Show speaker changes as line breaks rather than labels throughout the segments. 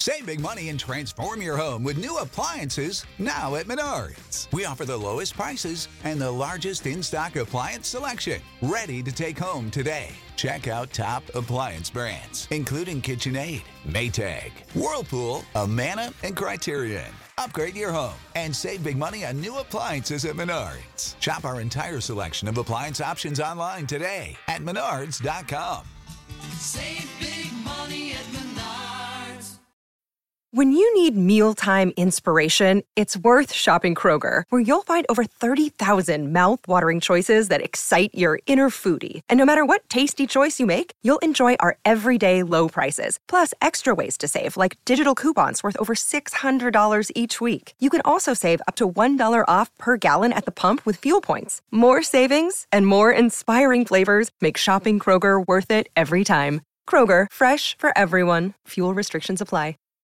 Save big money and transform your home with new appliances now at Menards. We offer the lowest prices and the largest in-stock appliance selection. Ready to take home today. Check out top appliance brands, including KitchenAid, Maytag, Whirlpool, Amana, and Criterion. Upgrade your home and save big money on new appliances at Menards. Shop our entire selection of appliance options online today at Menards.com.
Save big money at Menards.
When you need mealtime inspiration, it's worth shopping Kroger, where you'll find over 30,000 mouth-watering choices that excite your inner foodie. And no matter what tasty choice you make, you'll enjoy our everyday low prices, plus extra ways to save, like digital coupons worth over $600 each week. You can also save up to $1 off per gallon at the pump with fuel points. More savings and more inspiring flavors make shopping Kroger worth it every time. Kroger, fresh for everyone. Fuel restrictions apply.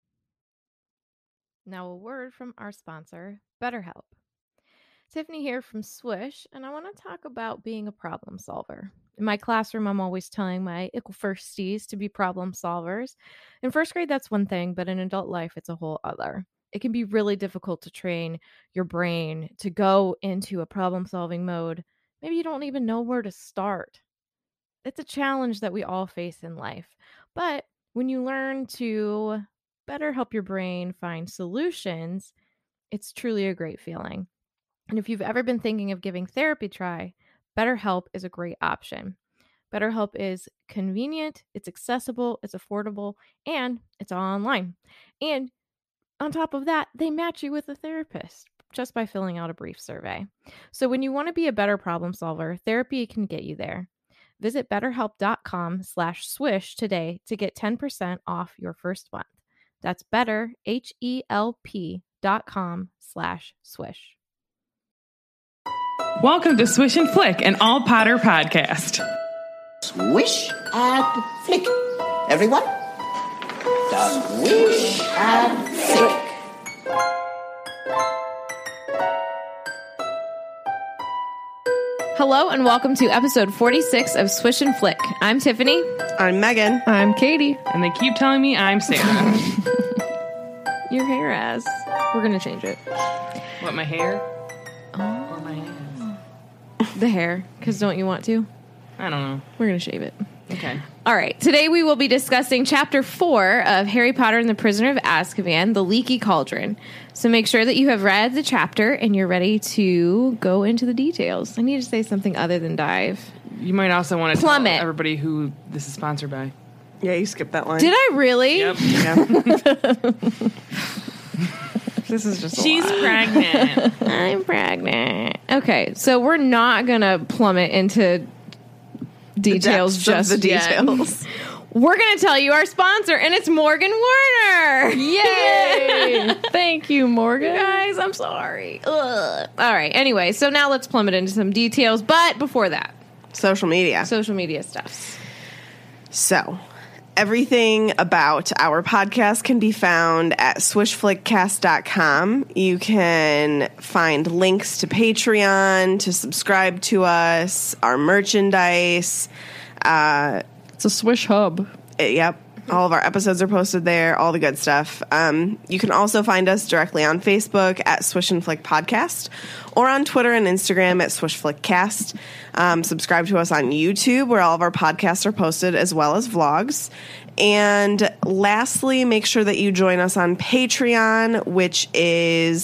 Now a word from our sponsor, BetterHelp. Tiffany here from Swish, and I want to talk about being a problem solver. In my classroom, I'm always telling my ickle firsties to be problem solvers. In first grade, that's one thing, but in adult life, it's a whole other. It can be really difficult to train your brain to go into a problem-solving mode. Maybe you don't even know where to start. It's a challenge that we all face in life. But when you learn to better help your brain find solutions, it's truly a great feeling. And if you've ever been thinking of giving therapy a try, BetterHelp is a great option. BetterHelp is convenient, it's accessible, it's affordable, and it's all online. And on top of that, they match you with a therapist just by filling out a brief survey. So when you want to be a better problem solver, therapy can get you there. Visit betterhelp.com/swish today to get 10% off your first month. That's betterhelp.com/swish.
Welcome to Swish and Flick, an all Potter podcast.
Swish and flick. Everyone? Swish and flick.
Hello and welcome to episode 46 of Swish and Flick. I'm Tiffany.
I'm Megan.
I'm Katie. And they keep telling me I'm Sarah.
Your hair ass. We're going to change it.
What, my hair?
Oh.
Or my ass?
The hair, because don't you want to?
I don't know.
We're going to shave it.
Okay.
All right. Today we will be discussing Chapter 4 of Harry Potter and the Prisoner of Azkaban, The Leaky Cauldron. So make sure that you have read the chapter and you're ready to go into the details. I need to say something other than dive.
You might also want to
Plummet.
tell everybody who this is sponsored by.
Yeah, you skipped that line.
Did I really?
Yep.
Yeah.
This is just
She's pregnant.
I'm pregnant. Okay, so we're not going to plummet into details
depths
just
of the
yet.
details.
We're going to tell you our sponsor, and it's Morgan Warner.
Yay!
Thank you, Morgan. Guys, I'm sorry. Ugh. All right, anyway, so now let's plummet into some details, but before that,
Social media.
social media stuff.
So, everything about our podcast can be found at swishflickcast.com. You can find links to Patreon, to subscribe to us, our merchandise.
It's a Swish hub.
Yep. All of our episodes are posted there, all the good stuff. You can also find us directly on Facebook at Swish and Flick Podcast or on Twitter and Instagram at Swish Flick Cast. Subscribe to us on YouTube where all of our podcasts are posted as well as vlogs. And lastly, make sure that you join us on Patreon, which is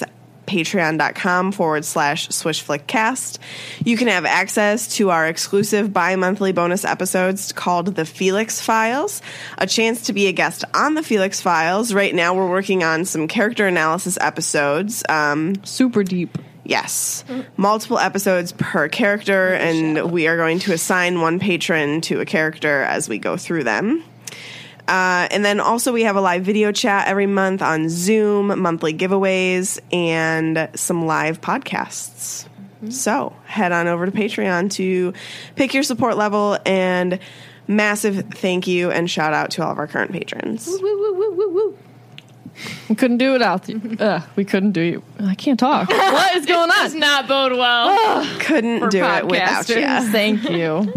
patreon.com/swishflickcast. You can have access to our exclusive bi-monthly bonus episodes called The Felix Files, a chance to be a guest on The Felix Files. Right now we're working on some character analysis episodes.
Super deep.
Yes. Multiple episodes per character, and we are going to assign one patron to a character as we go through them. And then also we have a live video chat every month on Zoom, monthly giveaways, and some live podcasts. So head on over to Patreon to pick your support level, and massive thank you and shout out to all of our current patrons.
Woo, woo, woo, woo, woo.
We couldn't do it without you. We couldn't do it. I can't talk. What is going on?
Does not bode well.
Couldn't do it without you.
Thank you.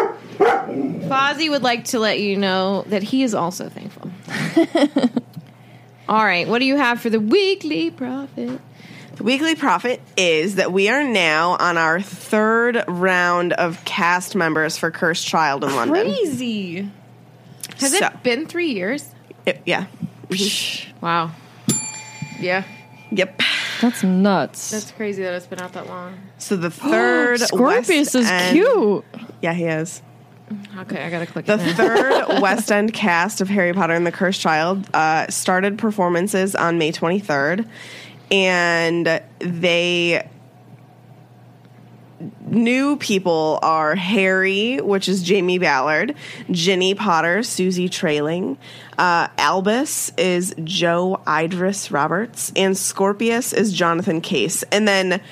Fozzie would like to let you know that he is also thankful. All right, what do you have for the weekly profit?
The weekly profit is that we are now on our 3rd round of cast members for Cursed Child in London.
Crazy. Has
So-
it been 3 years?
Yeah.
Wow. Yeah.
Yep.
That's nuts.
That's crazy that it's been out that long.
So the 3rd
Scorpius
West
is
End-
cute.
Yeah, he is.
Okay, I gotta click
The
it now.
3rd West End cast of Harry Potter and the Cursed Child started performances on May 23rd, and new people are Harry, which is Jamie Ballard, Ginny Potter, Susie Trailing, Albus is Joe Idris Roberts, and Scorpius is Jonathan Case. And then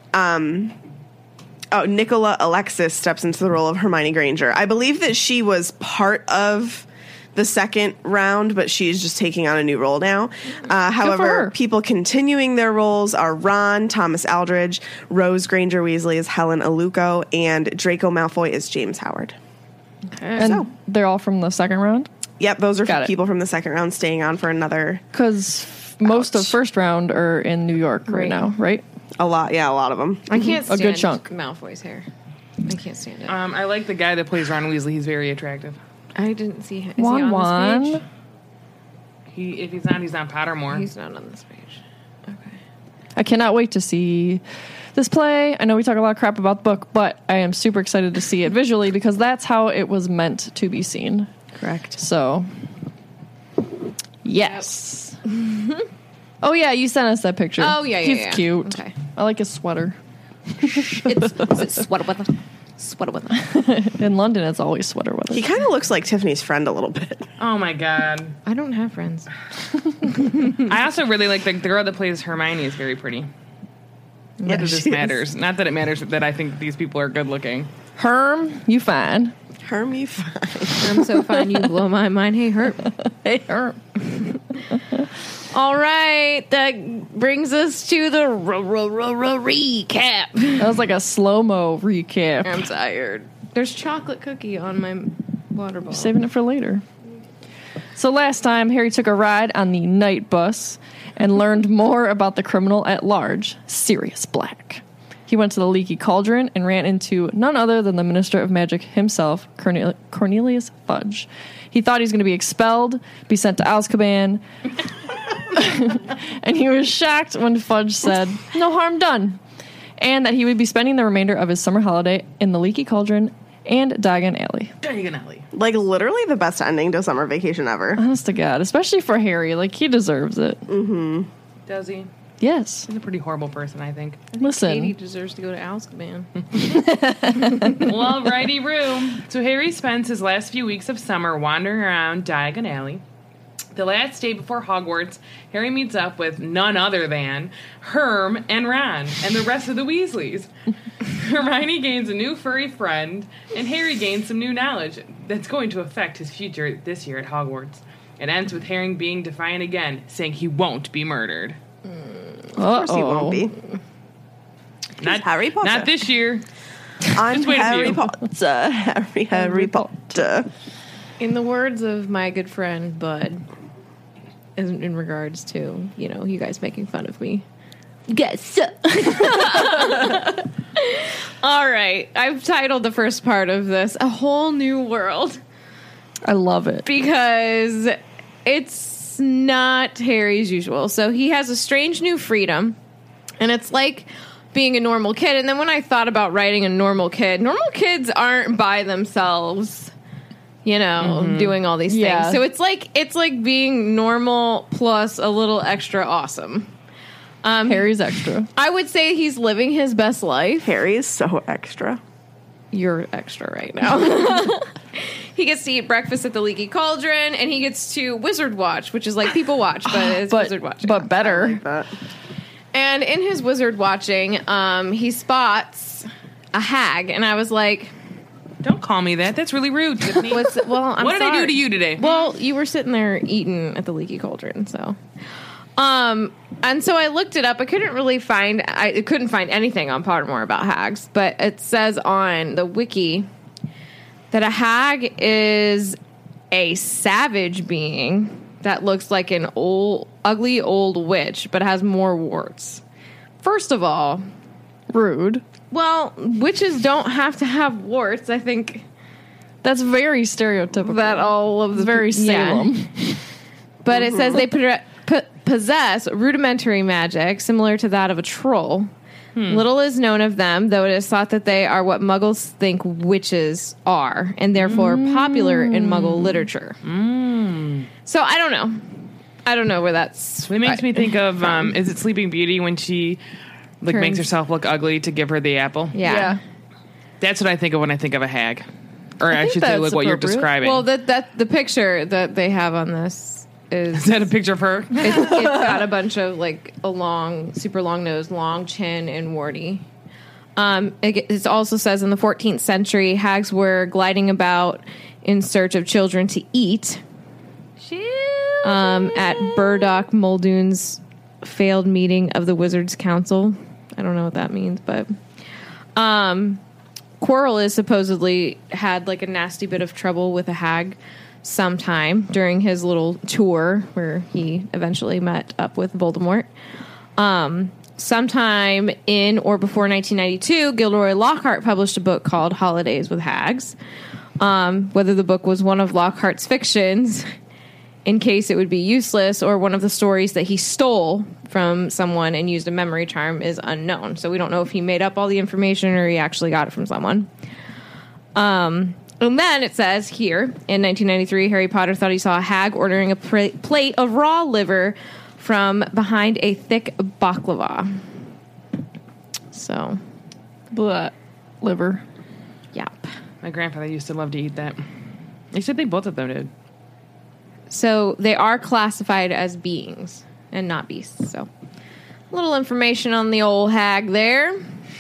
Nicola Alexis steps into the role of Hermione Granger. I believe that she was part of the 2nd round, but she's just taking on a new role now. However,
her.
people continuing their roles are Ron, Thomas Aldridge, Rose Granger Weasley is Helen Aluko, and Draco Malfoy is James Howard.
And they're all from the 2nd round?
Yep, those are
Got it.
people from the 2nd round staying on for another
Because most of 1st round are in New York right
Right.
now, right?
a lot of them.
I can't
A
stand
good chunk.
Malfoy's hair. I can't stand it.
I like the guy that plays Ron Weasley. He's very attractive.
I didn't see him. Is
Juan
he on
Juan.
this page?
If he's not, he's on Pottermore.
He's not on this page. Okay.
I cannot wait to see this play. I know we talk a lot of crap about the book, but I am super excited to see it visually because that's how it was meant to be seen.
Correct.
So, yes. Oh, yeah, you sent us that picture.
Oh, yeah,
He's
yeah.
cute.
Okay.
I like his sweater.
It's sweater weather. Sweater weather.
In London, it's always sweater weather.
He kind of looks like Tiffany's friend a little bit.
Oh my god!
I don't have friends.
I also really like the girl that plays Hermione. Is very pretty. Not that this
she is.
matters. Not that it matters that I think these people are good looking.
Herm, you fine.
Herm, you fine.
I'm so fine, you blow my mind. Hey, Herb.
Hey, Herm.
All right, that brings us to the recap.
That was like a slow-mo recap.
I'm tired. There's chocolate cookie on my water bottle.
Saving it for later. So last time, Harry took a ride on the night bus and learned more about the criminal at large, Sirius Black. He went to the Leaky Cauldron and ran into none other than the Minister of Magic himself, Cornelius Fudge. He thought he was going to be expelled, be sent to Azkaban, and he was shocked when Fudge said, "No harm done," and that he would be spending the remainder of his summer holiday in the Leaky Cauldron and Diagon Alley.
Diagon Alley.
Like, literally the best ending to summer vacation ever.
Honest to God, especially for Harry, like, he deserves it.
Does he?
Yes.
He's a pretty horrible person, I think.
Listen,
Katie deserves to go to Azkaban.
Well, righty room. So Harry spends his last few weeks of summer wandering around Diagon Alley. The last day before Hogwarts, Harry meets up with none other than Herm and Ron and the rest of the Weasleys. Hermione gains a new furry friend, and Harry gains some new knowledge that's going to affect his future this year at Hogwarts. It ends with Harry being defiant again, saying he won't be murdered.
Of course he won't be.
Not
Harry Potter.
Not this year.
I'm
Just wait a
Harry
few.
Potter. Harry Potter.
In the words of my good friend Bud, in regards to, you guys making fun of me. Yes. All right. I've titled the first part of this A Whole New World
I love it.
because it's not Harry's usual. So he has a strange new freedom, and it's like being a normal kid. And then when I thought about writing a normal kids aren't by themselves, doing all these
Yeah.
things. So it's like being normal plus a little extra awesome.
Harry's extra.
I would say he's living his best life.
Harry is so extra.
You're extra right now. He gets to eat breakfast at the Leaky Cauldron, and he gets to Wizard Watch, which is like People Watch, but it's Wizard Watch.
But better.
But
And in his wizard watching, he spots a hag, and I was like,
Don't call me that. That's really rude, Tiffany.
"What
did I do to you today?
Well, you were sitting there eating at the Leaky Cauldron, so. And so I looked it up. I couldn't find anything on Pottermore about hags, but it says on the wiki that a hag is a savage being that looks like an ugly old witch, but has more warts. First of all,
Rude.
well, witches don't have to have warts. I think
That's very stereotypical.
that all of the
Very Salem.
Yeah. But it says they possess rudimentary magic similar to that of a troll. Little is known of them, though it is thought that they are what Muggles think witches are, and therefore popular in Muggle literature. So I don't know. I don't know where that's.
It makes me think of is it Sleeping Beauty when she makes
Turns-
herself look ugly to give her the apple?
Yeah.
That's what I think of when I think of a hag, or I
think
should say,
that's
like what you're
appropriate.
describing.
Well, that the picture that they have on this
is
is
that a picture of her?
it's got a bunch of like a long, super long nose, long chin, and warty. It also says in the 14th century, hags were gliding about in search of children to eat. At Burdock Muldoon's failed meeting of the Wizards' Council. I don't know what that means, but Quirrell is supposedly had like a nasty bit of trouble with a hag sometime during his little tour where he eventually met up with Voldemort. Sometime in or before 1992, Gilderoy Lockhart published a book called Holidays with Hags. Whether the book was one of Lockhart's fictions, in case it would be useless, or one of the stories that he stole from someone and used a memory charm is unknown. So we don't know if he made up all the information or he actually got it from someone. And then it says here, in 1993, Harry Potter thought he saw a hag ordering a plate of raw liver from behind a thick baklava. So,
Blah. Liver.
yep.
My grandfather used to love to eat that. They said they both of them did.
So they are classified as beings and not beasts. So, a little information on the old hag there.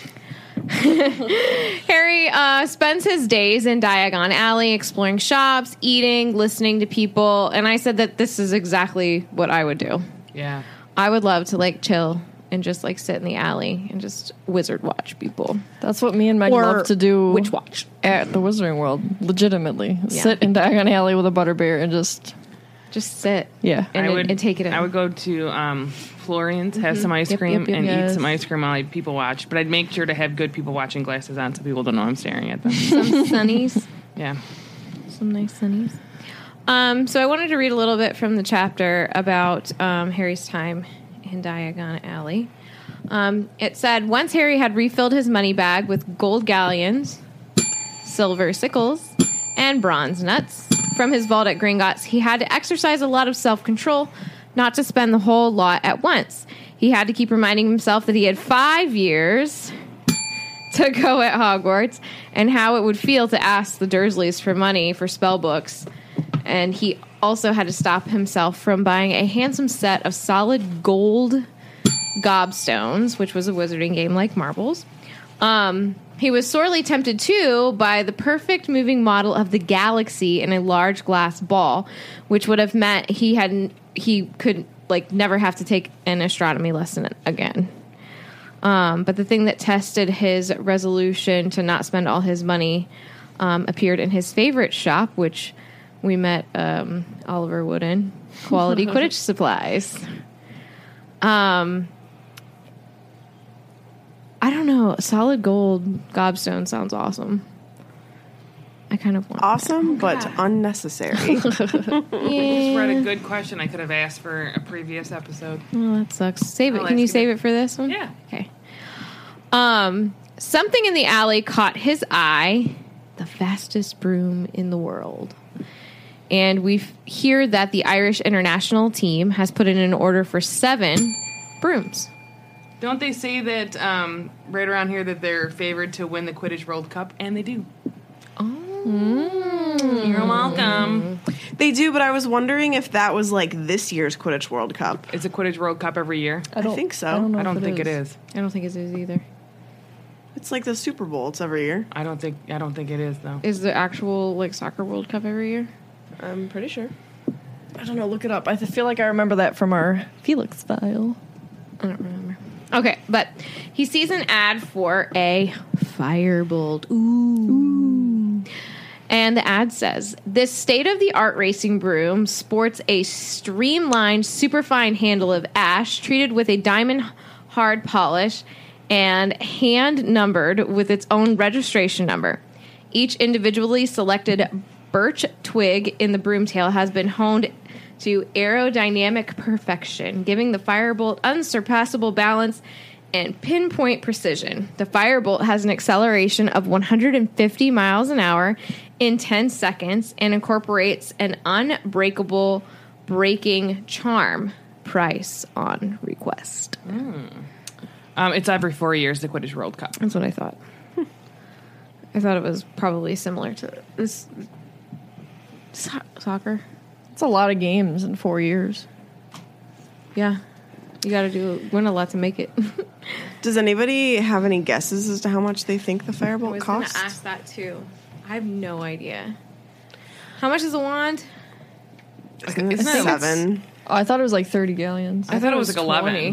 Harry spends his days in Diagon Alley exploring shops, eating, listening to people, and I said that this is exactly what I would do.
Yeah.
I would love to like chill and just like sit in the alley and just wizard watch people.
That's what me and Meg
Or
love to do.
witch watch.
At the Wizarding World, legitimately.
Yeah.
Sit in Diagon Alley with a butterbeer and just...
Just sit
Yeah.
and take it in.
I would go to Florian's, have some ice
Yep,
cream,
yep, yep,
and
yes.
eat some ice cream while I people watch. But I'd make sure to have good people watching glasses on so people don't know I'm staring at them.
Some sunnies.
Yeah.
Some nice sunnies. So I wanted to read a little bit from the chapter about Harry's time in Diagon Alley. It said, once Harry had refilled his money bag with gold galleons, silver sickles, and bronze nuts from his vault at Gringotts, he had to exercise a lot of self-control not to spend the whole lot at once. He had to keep reminding himself that he had 5 years to go at Hogwarts and how it would feel to ask the Dursleys for money for spell books. And he also had to stop himself from buying a handsome set of solid gold gobstones, which was a wizarding game like marbles. He was sorely tempted, too, by the perfect moving model of the galaxy in a large glass ball, which would have meant he could like never have to take an astronomy lesson again. But the thing that tested his resolution to not spend all his money appeared in his favorite shop, which we met Oliver Wood in, Quality Quidditch Supplies. I don't know. Solid gold gobstone sounds awesome. I kind of want
Awesome, but unnecessary.
I just read a good question I could have asked for a previous episode.
Oh, that sucks. Save it.
I'll
Can you
ask
save
you.
it for this one?
Yeah.
Okay. Something in the alley caught his eye. The fastest broom in the world. And we hear that the Irish international team has put in an order for 7 brooms.
Don't they say that right around here that they're favored to win the Quidditch World Cup? And they do.
Oh.
You're welcome.
They do, but I was wondering if that was like this year's Quidditch World Cup.
It's a Quidditch World Cup every year.
I think so.
I don't think it is.
I don't think it is either.
It's like the Super Bowl. It's every year.
I don't think it is though.
Is the actual like soccer World Cup every year?
I'm pretty sure.
I don't know. Look it up. I feel like I remember that from our Felix file.
I don't remember. Okay, but he sees an ad for a firebolt. Ooh. And the ad says, this state-of-the-art racing broom sports a streamlined, superfine handle of ash treated with a diamond hard polish and hand-numbered with its own registration number. Each individually selected birch twig in the broom tail has been honed to aerodynamic perfection, giving the Firebolt unsurpassable balance and pinpoint precision. The Firebolt has an acceleration of 150 miles an hour in 10 seconds and incorporates an unbreakable braking charm. Price on request.
It's every 4 years, the Quidditch World Cup.
That's what I thought. I thought it was probably similar to this soccer.
It's a lot of games in 4 years.
Yeah. You got to win a lot to make it.
Does anybody have any guesses as to how much they think the
I
Firebolt
was going to
costs?
ask that too. I have no idea. How much is a wand?
Isn't it
Isn't it
7?
Oh, I thought it was like 30 galleons.
I thought it was like 11.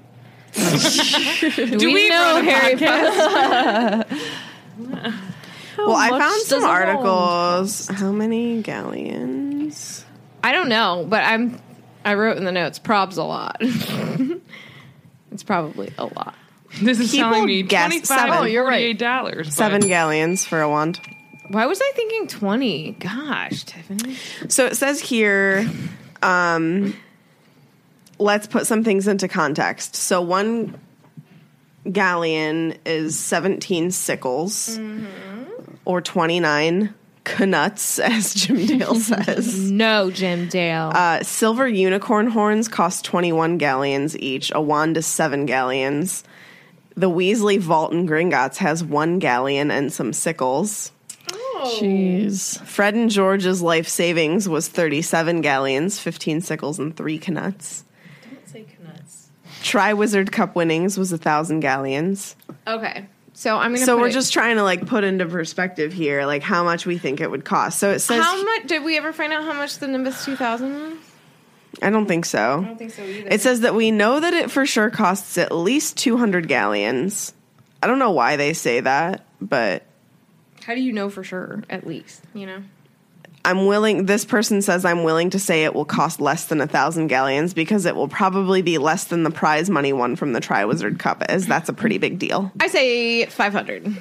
20.
Do we
know
run a
Harry
podcast?
Potter?
Well, I
much
found
does
some
a wand
articles. How many galleons?
I don't know, but I wrote in the notes, prob's a lot. It's probably a lot.
This is
People
telling me
guessed
25
7.
or
Oh,
you're right.
$48.
7 galleons for a wand.
Why was I thinking 20? Gosh, Tiffany.
So it says here, let's put some things into context. So 1 galleon is 17 sickles, or 29 knuts, as Jim Dale says.
No, Jim Dale.
Silver unicorn horns cost 21 galleons each. A wand is 7 galleons. The Weasley Vault in Gringotts has 1 galleon and some sickles.
Jeez.
Fred and George's life savings was 37 galleons, 15 sickles, and 3 knuts.
Don't say knuts.
Tri-Wizard Cup winnings was 1,000 galleons.
Okay. So I'm going to
So we're just trying to like put into perspective here, like how much we think it would cost. So it says,
How much did we ever find out how much the Nimbus 2000 was?
I don't think so.
I don't think so either.
It says that we know that it for sure costs at least 200 galleons. I don't know why they say that, but
How do you know for sure, at least, you know?
this person says I'm willing to say it will cost less than 1,000 galleons because it will probably be less than the prize money won from the Tri-Wizard Cup, as that's a pretty big deal.
I say 500.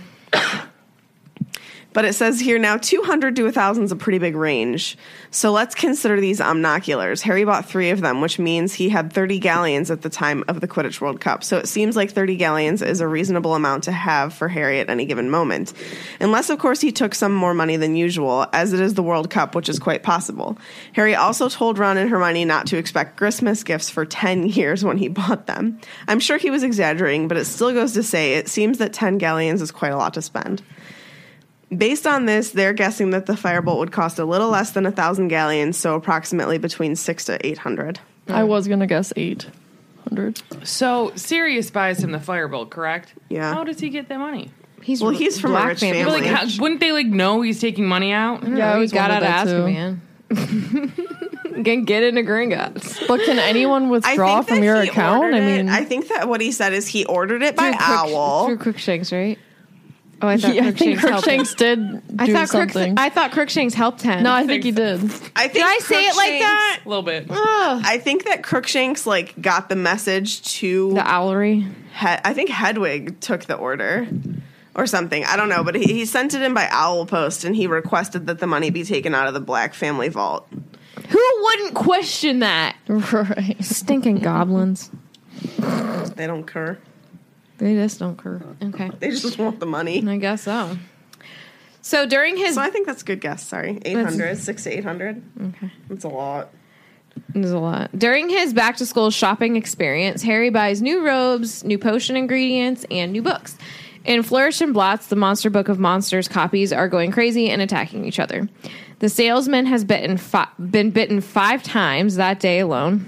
But it says here now 200 to 1,000 is a pretty big range. So let's consider these omnoculars. Harry bought 3 of them, which means he had 30 galleons at the time of the Quidditch World Cup. So it seems like 30 galleons is a reasonable amount to have for Harry at any given moment. Unless, of course, he took some more money than usual, as it is the World Cup, which is quite possible. Harry also told Ron and Hermione not to expect Christmas gifts for 10 years when he bought them. I'm sure he was exaggerating, but it still goes to say it seems that 10 galleons is quite a lot to spend. Based on this, they're guessing that the Firebolt would cost a little less than 1,000 galleons, so approximately between 600 to 800.
I was going to guess 800.
So Sirius buys him the Firebolt, correct?
Yeah.
How does he get that money?
He's
from a
black
rich
family.
family.
Like, wouldn't they know he's taking money out?
Yeah,
I
we
was
got out
wondering
of
that, too.
Azkaban. Can get into Gringotts.
But can anyone withdraw
think
from
that
your
he
account?
ordered
I
it-
mean,
I think that what he said is he ordered it by Owl.
Through Crookshanks, right? Oh, I thought
I think
Crookshanks helped him.
Crookshanks did do something.
I thought Crookshanks helped him.
No, I think he did.
I think
Did I say it like that?
A little bit.
I think that Crookshanks like got the message to
The owlery.
I think Hedwig took the order or something. I don't know, but he sent it in by Owl Post and he requested that the money be taken out of the Black family vault.
Who wouldn't question that?
Right.
Stinking goblins.
They don't care.
They just don't care. Okay.
They just want the money.
I guess so. So during his...
So I think that's a good guess. Sorry. 800, 600 to 800.
Okay.
That's a lot.
There's a lot. During his back-to-school shopping experience, Harry buys new robes, new potion ingredients, and new books. In Flourish and Blotts, the Monster Book of Monsters copies are going crazy and attacking each other. The salesman has been bitten 5 times that day alone.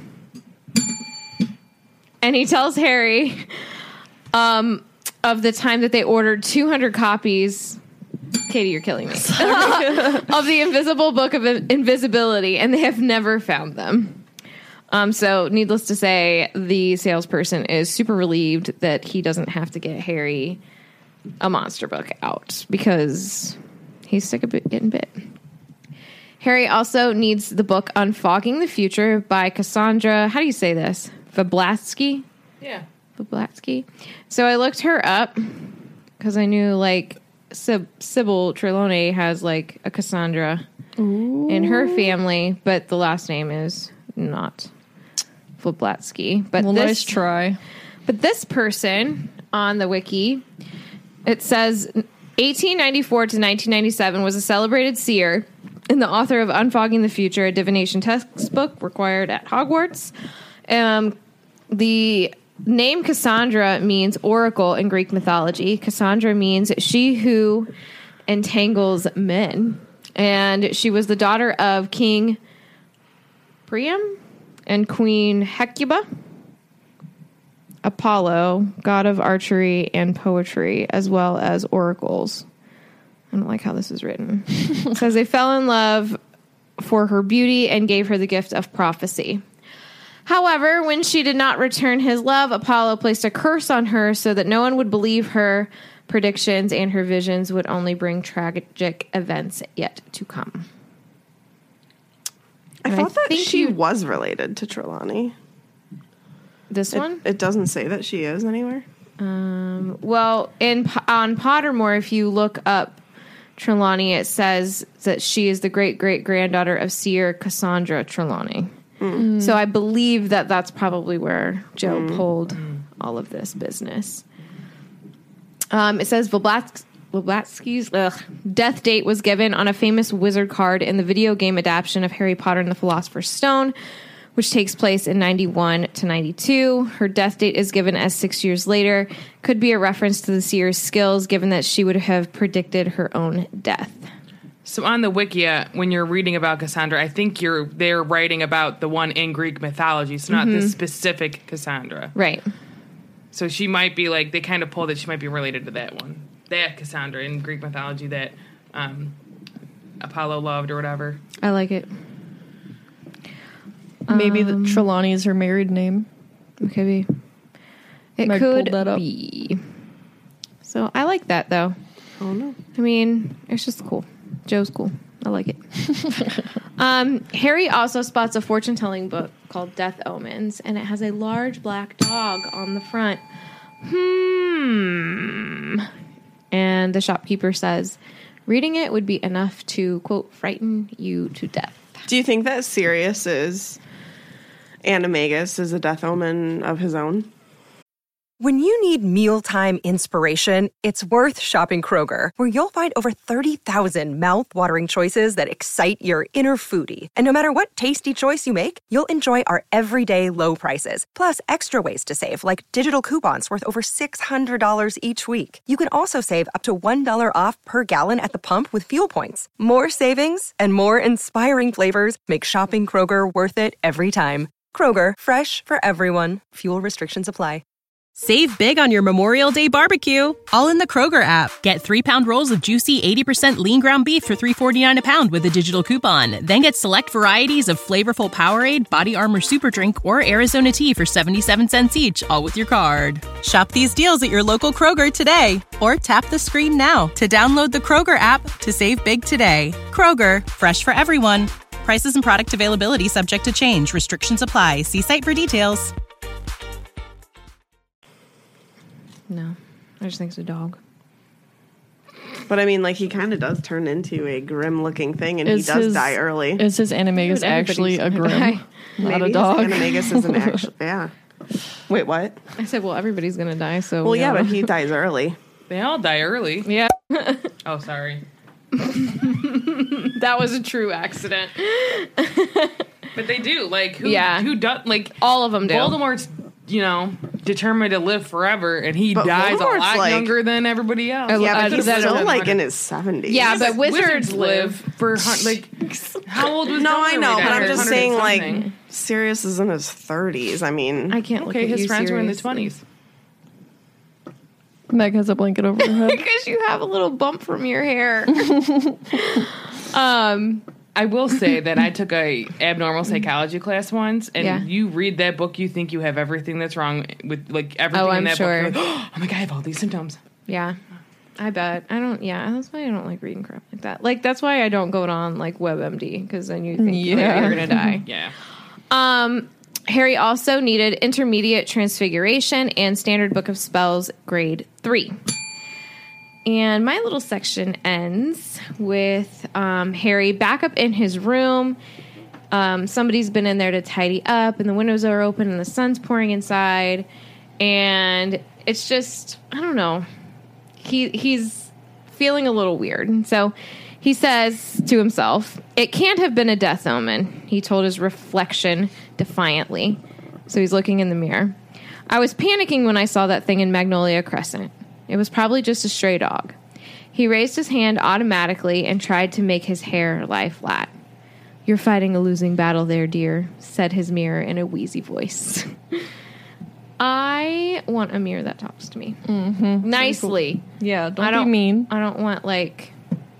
And he tells Harry of the time that they ordered 200 copies... Katie, you're killing me. Of the Invisible Book of Invisibility, and they have never found them. So, needless to say, the salesperson is super relieved that he doesn't have to get Harry a monster book out because He's sick of getting bit. Harry also needs the book Unfogging the Future by Cassandra. How do you say this? Vablatsky?
Yeah.
Vablatsky. So I looked her up because I knew like Sybil Trelawney has like a Cassandra in her family, but the last name is not Vablatsky. But
nice try.
But this person on the wiki, it says 1894 to 1997 was a celebrated seer and the author of Unfogging the Future, a divination textbook required at Hogwarts. The name Cassandra means oracle in Greek mythology. Cassandra means she who entangles men. And she was the daughter of King Priam and Queen Hecuba. Apollo, god of archery and poetry, as well as oracles. I don't like how this is written. It says they fell in love for her beauty and gave her the gift of prophecy. However, when she did not return his love, Apollo placed a curse on her so that no one would believe her predictions and her visions would only bring tragic events yet to come.
I thought that she was related to Trelawney.
This one?
It doesn't say that she is anywhere.
Well, on Pottermore, if you look up Trelawney, it says that she is the great-great-granddaughter of seer Cassandra Trelawney. Mm. So I believe that that's probably where Joe pulled all of this business. It says Vablatsky's death date was given on a famous wizard card in the video game adaptation of Harry Potter and the Philosopher's Stone, which takes place in 91 to 92. Her death date is given as 6 years later. Could be a reference to the seer's skills, given that she would have predicted her own death.
So on the Wikia, when you're reading about Cassandra, I think they're writing about the one in Greek mythology, so not this specific Cassandra.
Right.
So she might be like, they kind of pulled that she might be related to that one. That Cassandra in Greek mythology that Apollo loved or whatever.
I like it.
Maybe the Trelawney is her married name.
It could be. It
Meg
could
pulled that up.
be. So I like that, though.
Oh, no.
I mean, it's just cool. Joe's cool. I like it. Harry also spots a fortune-telling book called Death Omens, and it has a large black dog on the front. And the shopkeeper says, reading it would be enough to, quote, frighten you to death.
Do you think that Sirius's Animagus is a death omen of his own?
When you need mealtime inspiration, it's worth shopping Kroger, where you'll find over 30,000 mouth-watering choices that excite your inner foodie. And no matter what tasty choice you make, you'll enjoy our everyday low prices, plus extra ways to save, like digital coupons worth over $600 each week. You can also save up to $1 off per gallon at the pump with fuel points. More savings and more inspiring flavors make shopping Kroger worth it every time. Kroger, fresh for everyone. Fuel restrictions apply.
Save big on your Memorial Day barbecue, all in the Kroger app. Get 3-pound rolls of juicy 80% lean ground beef for $3.49 a pound with a digital coupon. Then get select varieties of flavorful Powerade, Body Armor Super Drink, or Arizona tea for 77 cents each, all with your card. Shop these deals at your local Kroger today, or tap the screen now to download the Kroger app to save big today. Kroger, fresh for everyone. Prices and product availability subject to change. Restrictions apply. See site for details.
No, I just think it's a dog.
But I mean, like, he kind of does turn into a grim-looking thing, and he does die early.
Is his Animagus actually a grim, not
Maybe
a dog?
His Animagus is an actual... Yeah. Wait, what?
I said, well, everybody's going to die, so...
Well, yeah, but he dies early.
They all die early.
Yeah.
Oh, sorry.
That was a true accident.
But they do. Like, who does... Like,
all of them do.
Voldemort's, determined to live forever, and he dies
Voldemort's,
a lot
like,
younger than everybody else.
Yeah, but he's still, like, in his 70s.
Yeah, but wizards
live for, like... How old was
No, I know, but I'm just saying, like,
something.
Sirius is in his 30s. I mean...
I can't look at
his
you
friends were in the
seriously.
20s.
Meg has a blanket over her head.
Because you have a little bump from your hair.
I will say that I took a abnormal psychology class once, and you read that book, you think you have everything that's wrong with, like, everything in that book. You're like, oh my God, I have all these symptoms.
Yeah. I bet. That's why I don't like reading crap like that. Like, that's why I don't go on, like, WebMD, because then you think that you're going to die.
Yeah.
Harry also needed Intermediate Transfiguration and Standard Book of Spells grade 3. And my little section ends with Harry back up in his room. Somebody's been in there to tidy up, and the windows are open, and the sun's pouring inside. And it's just, I don't know. He's feeling a little weird. So he says to himself, "It can't have been a death omen," he told his reflection defiantly. So he's looking in the mirror. "I was panicking when I saw that thing in Magnolia Crescent. It was probably just a stray dog." He raised his hand automatically and tried to make his hair lie flat. "You're fighting a losing battle there, dear," said his mirror in a wheezy voice. I want a mirror that talks to me.
Mm-hmm.
Nicely.
Yeah, don't be mean.
I don't want, like,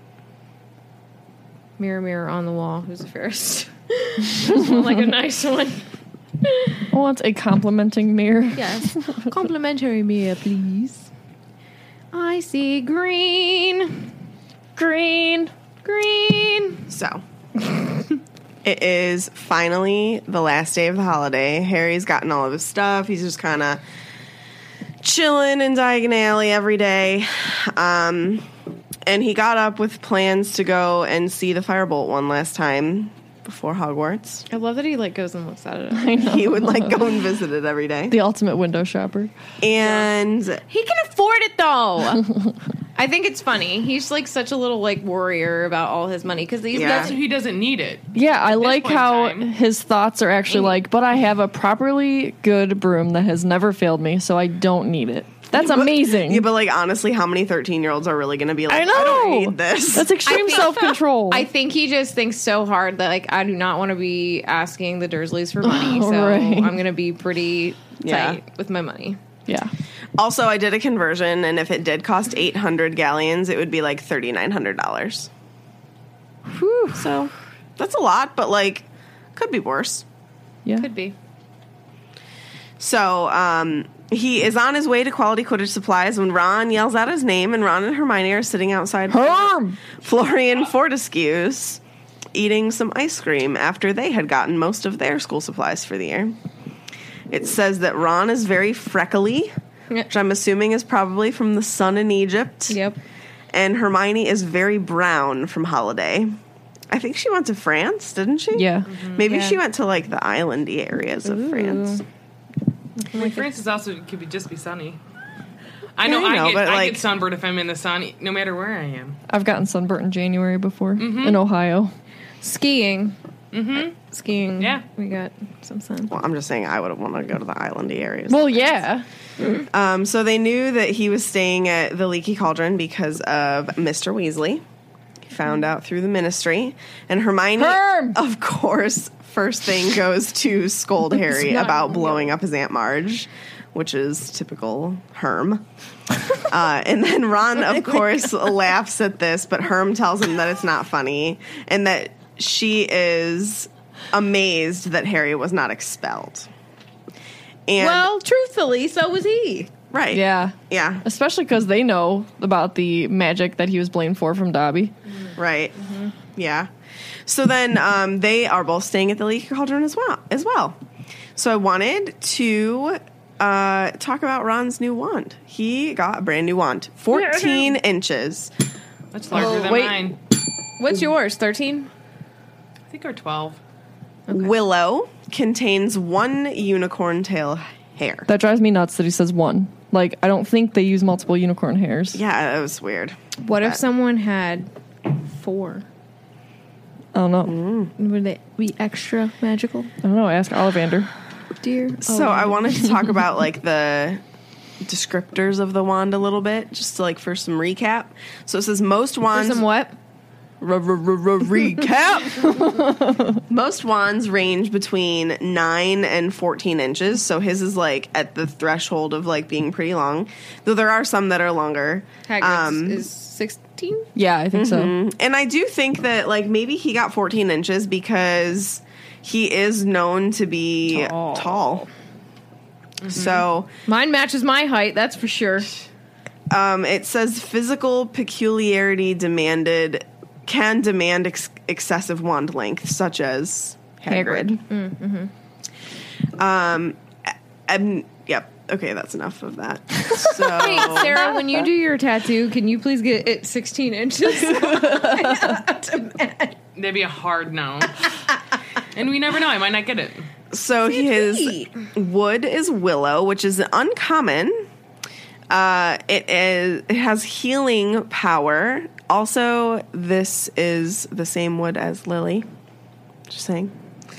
mirror, mirror on the wall, who's the fairest? I just want, like, a nice one.
I want a complimenting mirror.
Yes. Complimentary mirror, please. I see green. Green. Green.
So, it is finally the last day of the holiday. Harry's gotten all of his stuff. He's just kind of chilling in Diagon Alley every day. And he got up with plans to go and see the Firebolt one last time before Hogwarts.
I love that he, like, goes and looks at it.
I know.
He would, like, go and visit it every day.
The ultimate window shopper.
And
he can afford it, though. I think it's funny. He's, like, such a little, like, warrior about all his money, because
That's he doesn't need it.
Yeah, I like
point in
how
time.
his thoughts are actually like, but I have a properly good broom that has never failed me, so I don't need it. That's amazing.
Yeah, but, like, honestly, how many 13-years-olds are really going to be like,
I know.
I don't need this?
That's extreme self-control.
I think he just thinks so hard that, like, I do not want to be asking the Dursleys for money, so
Right.
I'm going to be pretty tight with my money.
Yeah.
Also, I did a conversion, and if it did cost 800 galleons, it would be like $3,900. Whew. So that's a lot, but, like, could be worse.
Yeah.
Could be.
So he is on his way to Quality Quidditch Supplies when Ron yells out his name, and Ron and Hermione are sitting outside Florian Fortescue's eating some ice cream after they had gotten most of their school supplies for the year. It says that Ron is very freckly, which I'm assuming is probably from the sun in Egypt.
Yep.
And Hermione is very brown from Holiday. I think she went to France, didn't she?
Yeah.
Maybe she went to, like, the islandy areas of France.
I mean, France is also could be just be sunny. I know,
I know, but,
I
like,
get sunburned if I'm in the sun, no matter where I am.
I've gotten sunburnt in January before in Ohio.
Skiing. Skiing.
Yeah.
We got some sun.
Well, I'm just saying I would want to go to the islandy areas.
Well, yeah.
So they knew that he was staying at the Leaky Cauldron because of Mr. Weasley. He found out through the ministry. And Hermione, of course, first thing goes to scold Harry about blowing up his Aunt Marge, which is typical Herm. And then Ron, of course, laughs at this, but Herm tells him that it's not funny and that she is amazed that Harry was not expelled. And
Well, truthfully, so was he.
right.
Yeah.
Yeah.
Especially because they know about the magic that he was blamed for from Dobby.
Right. Yeah. So then they are both staying at the Leaky Cauldron as well. So I wanted to talk about Ron's new wand. He got a brand new wand. 14 inches.
That's larger than mine.
What's yours? 13?
I think we're 12.
Willow contains 1 unicorn tail hair.
That drives me nuts that he says one. Like, I don't think they use multiple unicorn hairs.
Yeah, that was weird.
What if someone had 4?
I don't know.
Would it be extra magical?
I don't know. Ask Ollivander.
Dear.
So I wanted to talk about, like, the descriptors of the wand a little bit, just to, like, for some recap. So it says most wands...
Some what?
Recap. Most wands range between 9 and 14 inches, so his is, like, at the threshold of, like, being pretty long. Though there are some that are longer.
Hagrid's is 16?
Yeah, I think so.
And I do think that, like, maybe he got 14 inches because he is known to be tall. So
Mine matches my height, that's for sure.
It says physical peculiarity can demand excessive wand length, such as Hagrid. Yep. Okay, that's enough of that. So,
Hey, Sarah, when you do your tattoo, can you please get it 16 inches?
That'd be a hard no. And we never know. I might not get it.
So his wood is willow, which is uncommon. It has healing power. Also, this is the same wood as lily. Just saying.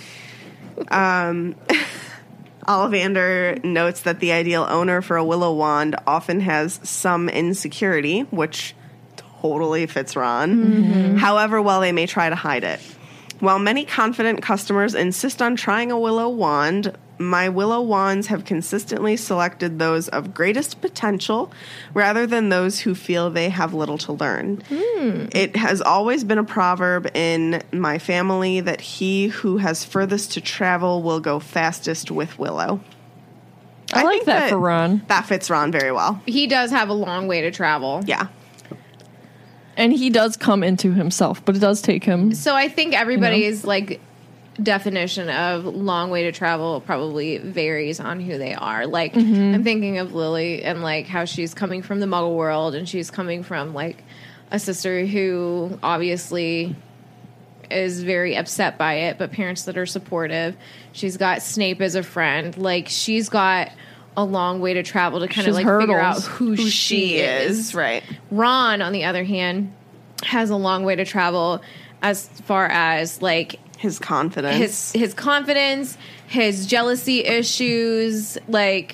Ollivander notes that the ideal owner for a willow wand often has some insecurity, which totally fits Ron. However, while they may try to hide it. While many confident customers insist on trying a willow wand, my willow wands have consistently selected those of greatest potential rather than those who feel they have little to learn. It has always been a proverb in my family that he who has furthest to travel will go fastest with willow.
I like
think
that for Ron.
That fits Ron very well.
He does have a long way to travel.
Yeah.
And he does come into himself, but it does take him.
So I think everybody's like definition of long way to travel probably varies on who they are. Like I'm thinking of Lily and like how she's coming from the Muggle world, and she's coming from like a sister who obviously is very upset by it, but parents that are supportive. She's got Snape as a friend. Like she's got a long way to travel to kind of like figure out who she is.
Right.
Ron, on the other hand, has a long way to travel as far as like
his confidence,
his confidence, his jealousy issues, like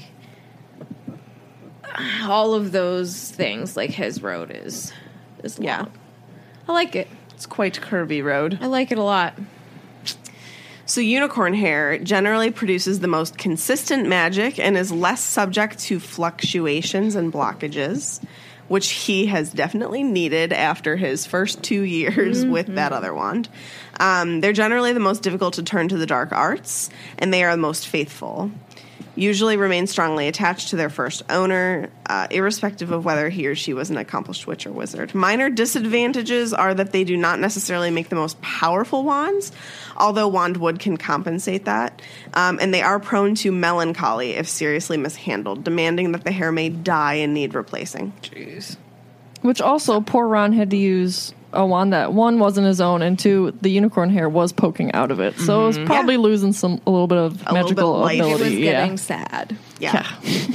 all of those things. Like his road is long.
Yeah.
I like it.
It's quite a curvy road.
I like it a lot.
So unicorn hair generally produces the most consistent magic and is less subject to fluctuations and blockages, which he has definitely needed after his first 2 years with that other wand. They're generally the most difficult to turn to the dark arts, and they are the most faithful. Usually remain strongly attached to their first owner, irrespective of whether he or she was an accomplished witch or wizard. Minor disadvantages are that they do not necessarily make the most powerful wands, although wand wood can compensate that. And they are prone to melancholy if seriously mishandled, demanding that the hair may die and need replacing.
Jeez.
Which also, poor Ron had to use a wand that, one, wasn't his own, and two, the unicorn hair was poking out of it. So it was probably losing a little bit of magical ability.
It was getting sad.
Yeah.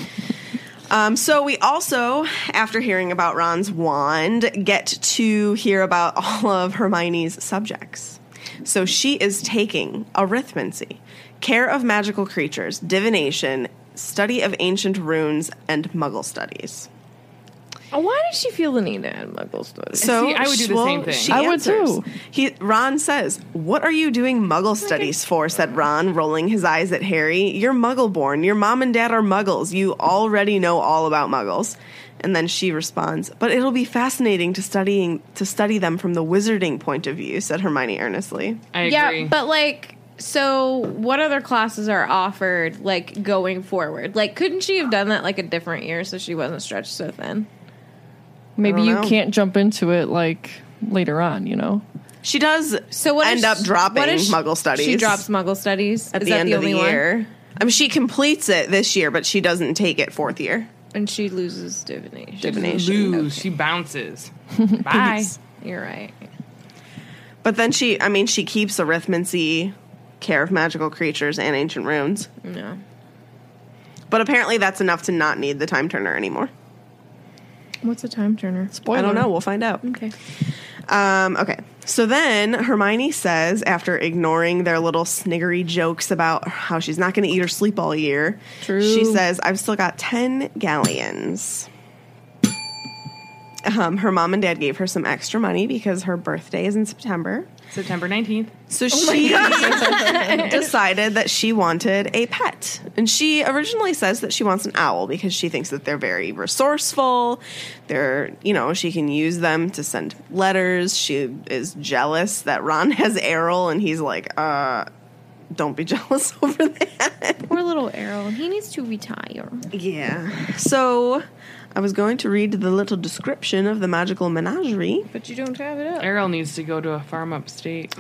So we also, after hearing about Ron's wand, get to hear about all of Hermione's subjects. So she is taking arithmancy, care of magical creatures, divination, study of ancient runes, and Muggle studies.
Why does she feel the need to add Muggle studies?
So
See, I would do the same thing.
She
I would
answers.
too.
Ron says, "What are you doing Muggle studies for?" said Ron, rolling his eyes at Harry. "You're Muggle-born. Your mom and dad are Muggles. You already know all about Muggles." And then she responds, "But it'll be fascinating to study them from the wizarding point of view," said Hermione earnestly.
I agree.
Yeah, but like, so what other classes are offered like going forward? Like, couldn't she have done that like a different year so she wasn't stretched so thin?
Maybe you
know.
can't jump into it like later on, you know?
She does
So what
end
is-
up dropping
what is
Muggle studies.
She drops Muggle studies
at
Is
the
that
end of the
only one?
year. I mean, she completes it this year, but she doesn't take it fourth year.
And she loses divination.
Divination.
Lose. She bounces. Bye.
You're right.
But then she keeps arithmancy, care of magical creatures, and ancient runes.
No.
But apparently that's enough to not need the time turner anymore.
What's a time turner?
I don't know. We'll find out.
Okay.
Okay. So then Hermione says, after ignoring their little sniggery jokes about how she's not going to eat or sleep all year, she says, "I've still got 10 galleons." Her mom and dad gave her some extra money because her birthday is in September.
September 19th.
So she decided that she wanted a pet. And she originally says that she wants an owl because she thinks that they're very resourceful. They're, she can use them to send letters. She is jealous that Ron has Errol, and he's like, don't be jealous over that.
Poor little Errol. He needs to retire.
Yeah. So I was going to read the little description of the magical menagerie.
But you don't have it up.
Errol needs to go to a farm upstate.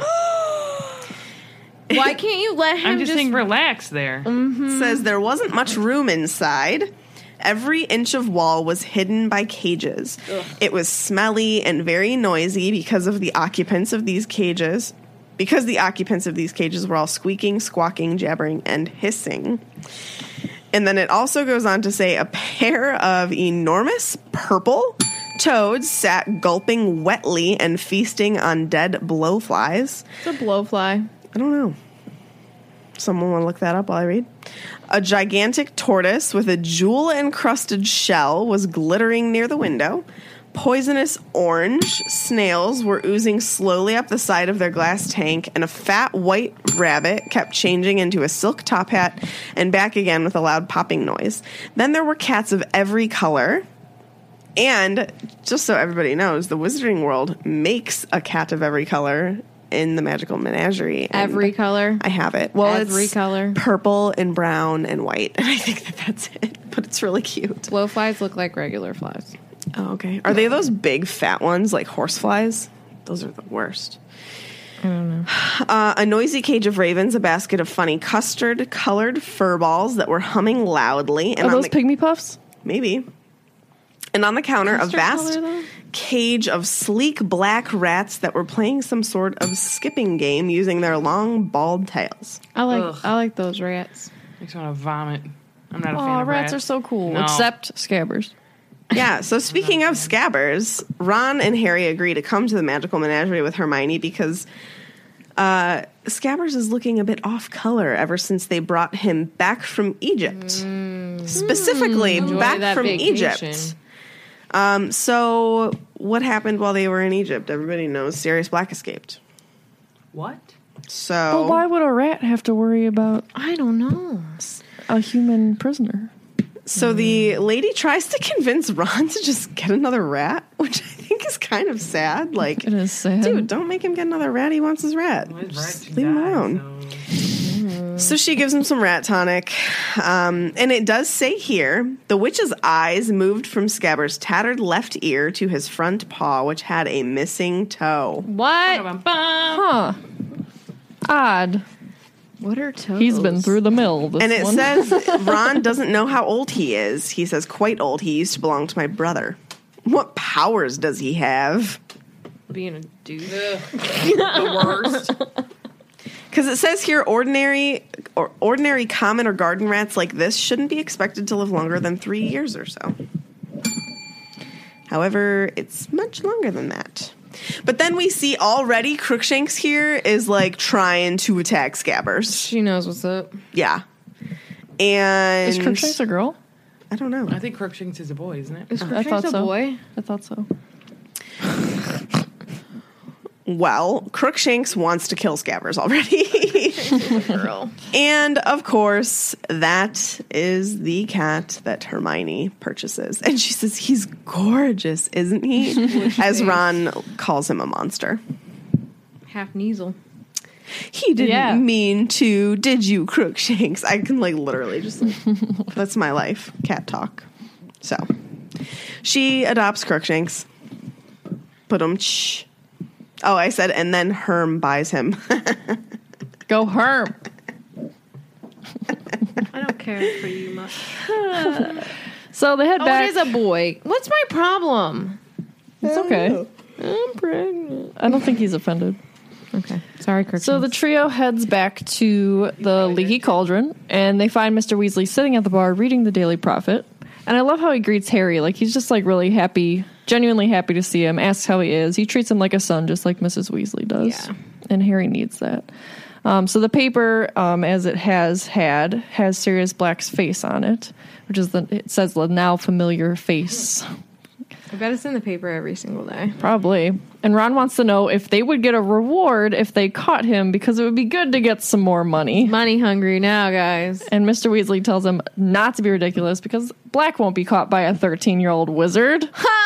Why can't you let him
I'm just saying relax there.
Says there wasn't much room inside. Every inch of wall was hidden by cages. Ugh. It was smelly and very noisy because the occupants of these cages were all squeaking, squawking, jabbering, and hissing. And then it also goes on to say a pair of enormous purple toads sat gulping wetly and feasting on dead blowflies.
It's a blowfly.
I don't know. Someone want to look that up while I read? A gigantic tortoise with a jewel-encrusted shell was glittering near the window. Poisonous orange snails were oozing slowly up the side of their glass tank, and a fat white rabbit kept changing into a silk top hat and back again with a loud popping noise. Then there were cats of every color. And just so everybody knows, the Wizarding World makes a cat of every color in the Magical Menagerie.
Every color?
I have it. Well,
every
it's
color.
Purple and brown and white. And I think that's it. But it's really cute.
Blowflies look like regular flies.
Oh, okay. Are they those big fat ones like horseflies? Those are the worst.
I don't know.
A noisy cage of ravens, a basket of funny custard-colored fur balls that were humming loudly. And
are those pygmy puffs?
Maybe. And on the counter,
Custard
a vast
color,
cage of sleek black rats that were playing some sort of skipping game using their long bald tails.
I like those rats.
Makes me want to vomit. I'm not a fan
Oh,
of
rats are so cool.
No.
Except Scabbers.
Yeah, so speaking of Scabbers, Ron and Harry agree to come to the Magical Menagerie with Hermione because Scabbers is looking a bit off color ever since they brought him back from Egypt. Specifically,
Enjoy
back
that
from
vacation.
Egypt. So what happened while they were in Egypt? Everybody knows Sirius Black escaped.
What?
So
But why would a rat have to worry about
I don't know.
a human prisoner?
So the lady tries to convince Ron to just get another rat, which I think is kind of sad. Like,
It is sad.
dude, don't make him get another rat. He wants his rat. Just leave him alone. So she gives him some rat tonic. And it does say here, the witch's eyes moved from Scabbers' tattered left ear to his front paw, which had a missing toe.
What?
Huh. Odd.
What are toes?
He's been through the mill. This
And it
one.
says Ron doesn't know how old he is. He says, quite old. He used to belong to my brother. What powers does he have?
being a dude.
The worst.
Because it says here, ordinary, common, or garden rats like this shouldn't be expected to live longer than 3 years or so. However, it's much longer than that. But then we see already Crookshanks here is like trying to attack Scabbers.
She knows what's up.
Yeah. And
Is Crookshanks a girl?
I don't know.
I think Crookshanks is a boy, isn't it?
Is
I
Crookshanks
thought
a
so.
boy?
I thought so.
Well, Crookshanks wants to kill Scabbers already.
Girl.
And, of course, that is the cat that Hermione purchases. And she says, he's gorgeous, isn't he? As Ron calls him a monster.
Half Kneasel.
He didn't mean to, did you, Crookshanks? I can, like, literally just, like, that's my life. Cat talk. So, she adopts Crookshanks. Put-um-ch. Oh, I said, and then Herm buys him.
Go Herm.
I don't care for you much.
So they head
Oh,
back.
it is a boy. What's my problem?
It's okay.
I'm pregnant.
I don't think he's offended.
Okay. Sorry, Crookshanks.
So the trio heads back to the Leaky Cauldron, and they find Mr. Weasley sitting at the bar reading the Daily Prophet. And I love how he greets Harry. Like, he's just, like, really happy, genuinely happy to see him, asks how he is. He treats him like a son, just like Mrs. Weasley does.
Yeah.
And Harry needs that. So the paper, as it has Sirius Black's face on it, which is it says the now familiar face.
I bet it's in the paper every single day.
Probably. And Ron wants to know if they would get a reward if they caught him, because it would be good to get some more money.
Money hungry now, guys.
And Mr. Weasley tells him not to be ridiculous because Black won't be caught by a 13-year-old wizard.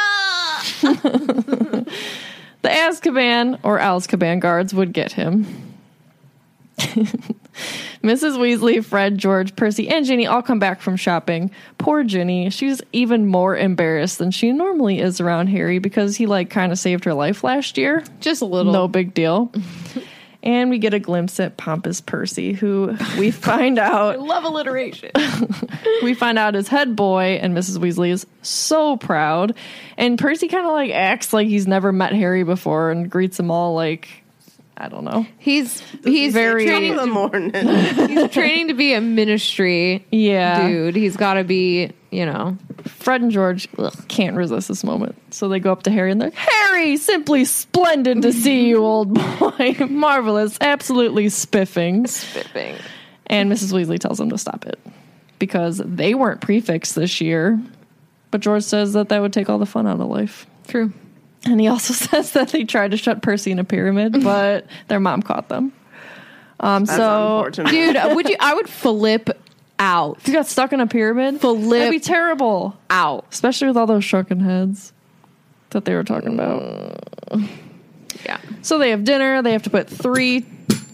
The Azkaban or Azkaban guards would get him. Mrs. Weasley, Fred, George, Percy, and Ginny all come back from shopping. Poor Ginny. She's even more embarrassed than she normally is around Harry because he, like, kind of saved her life last year.
Just a little.
No big deal. And we get a glimpse at pompous Percy, who we find out...
I love alliteration.
We find out his head boy, and Mrs. Weasley is so proud. And Percy kind of, like, acts like he's never met Harry before and greets them all like... I don't know.
He's
very
Top of the morning.
he's training to be a ministry dude. He's got to be, you know.
Fred and George can't resist this moment. So they go up to Harry and they're like, Harry, simply splendid to see you, old boy. Marvelous. Absolutely spiffing.
Spiffing.
And Mrs. Weasley tells him to stop it because they weren't prefects this year. But George says that would take all the fun out of life.
True.
And he also says that they tried to shut Percy in a pyramid, but their mom caught them.
That's unfortunate.
Dude, I would flip out.
If you got stuck in a pyramid,
Flip
that'd be terrible.
out.
Especially with all those shrunken heads that they were talking about.
Yeah.
So they have dinner. They have to put 3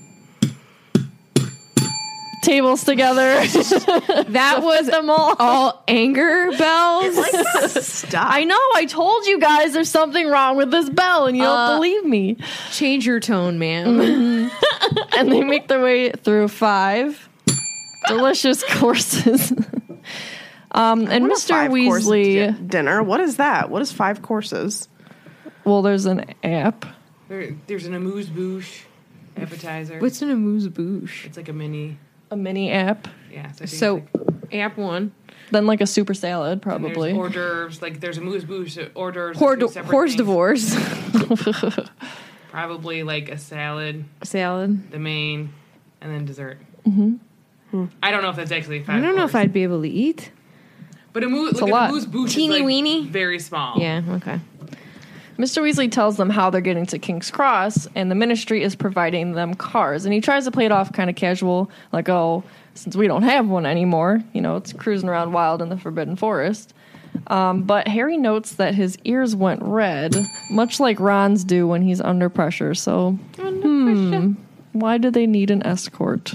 tables together.
That was
them all
anger bells.
Stop.
I know. I told you guys there's something wrong with this bell, and you don't believe me.
Change your tone, man.
And they make their way through 5 delicious courses. And
What is
Mr.
5-course
Weasley.
dinner. What is that? What is 5 courses?
Well, there's an app.
There's an amuse-bouche appetizer.
What's an amuse-bouche?
It's like a mini.
A mini app.
Yeah. I think
So,
it's like,
app 1.
Then like a super salad,
and
probably.
there's hors d'oeuvres. Like there's amuse-bouche hors d'oeuvres.
Horse divorce.
Probably like a salad,
Salad.
the main, and then dessert. Mm-hmm. I don't know if that's actually 5
I don't know
course.
if I'd be able to eat.
But
a
like
lot.
a amuse-bouche
Teeny
is like
weeny?
very small.
Yeah, okay.
Mr. Weasley tells them how they're getting to King's Cross, and the Ministry is providing them cars. And he tries to play it off kind of casual, like, oh, since we don't have one anymore, you know, it's cruising around wild in the Forbidden Forest. But Harry notes that his ears went red, much like Ron's do when he's under pressure. So, why do they need an escort?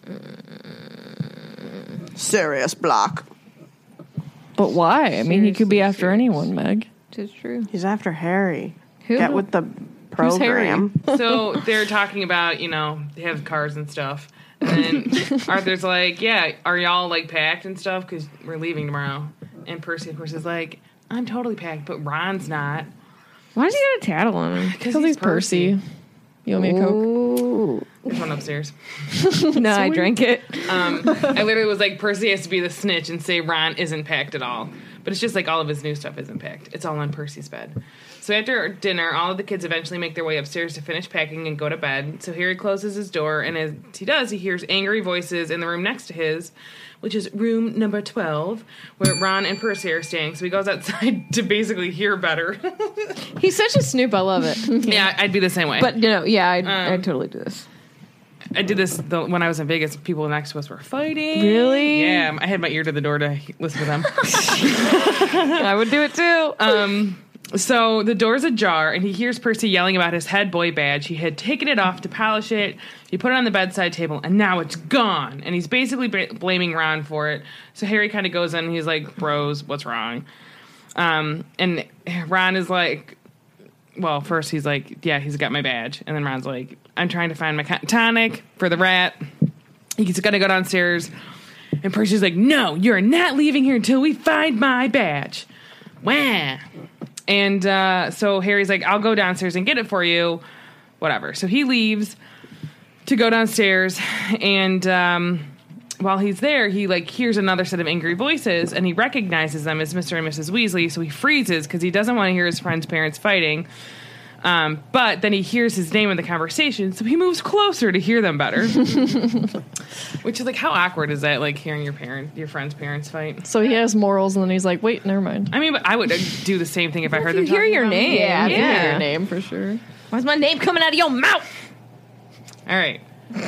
Sirius Black.
But why? I mean, he could be after anyone, Meg.
It's true.
He's after Harry.
Who?
Get with the program.
So they're talking about, you know, they have cars and stuff. And then Arthur's like, yeah, are y'all, like, packed and stuff? Because we're leaving tomorrow. And Percy, of course, is like, I'm totally packed, but Ron's not.
Why does he got a tattle on him?
Because he's Percy. You want me a Coke?
Ooh.
There's one upstairs.
No, I drank it.
I literally was like, Percy has to be the snitch and say Ron isn't packed at all. But it's just like all of his new stuff isn't packed. It's all on Percy's bed. So after dinner, all of the kids eventually make their way upstairs to finish packing and go to bed. So Harry closes his door, and as he does, he hears angry voices in the room next to his, which is room number 12, where Ron and Percy are staying. So he goes outside to basically hear better.
He's such a snoop. I love it.
Yeah, I'd be the same way.
But, you know, yeah, I'd totally do this.
I did this when I was in Vegas. People next to us were fighting.
Really?
Yeah, I had my ear to the door to listen to them.
I would do it too.
So the door's ajar, and he hears Percy yelling about his head boy badge. He had taken it off to polish it. He put it on the bedside table, and now it's gone. And he's basically blaming Ron for it. So Harry kind of goes in, and he's like, bros, what's wrong? And Ron is like, well, first he's like, yeah, he's got my badge. And then Ron's like, I'm trying to find my tonic for the rat. He's going to go downstairs. And Percy's like, no, you're not leaving here until we find my badge. Wah. And so Harry's like, I'll go downstairs and get it for you. Whatever. So he leaves to go downstairs. And while he's there, he like hears another set of angry voices. And he recognizes them as Mr. and Mrs. Weasley. So he freezes because he doesn't want to hear his friend's parents fighting. But then he hears his name in the conversation, so he moves closer to hear them better. Which is like, how awkward is that? Like hearing your friend's parents fight.
So he has morals, and then he's like, "Wait, never mind."
I mean, but I would do the same thing if I heard them.
Hear
talking
your
about me.
name.
Yeah,
Yeah.
hear your name for sure.
Why's my name coming out of your mouth?
All right.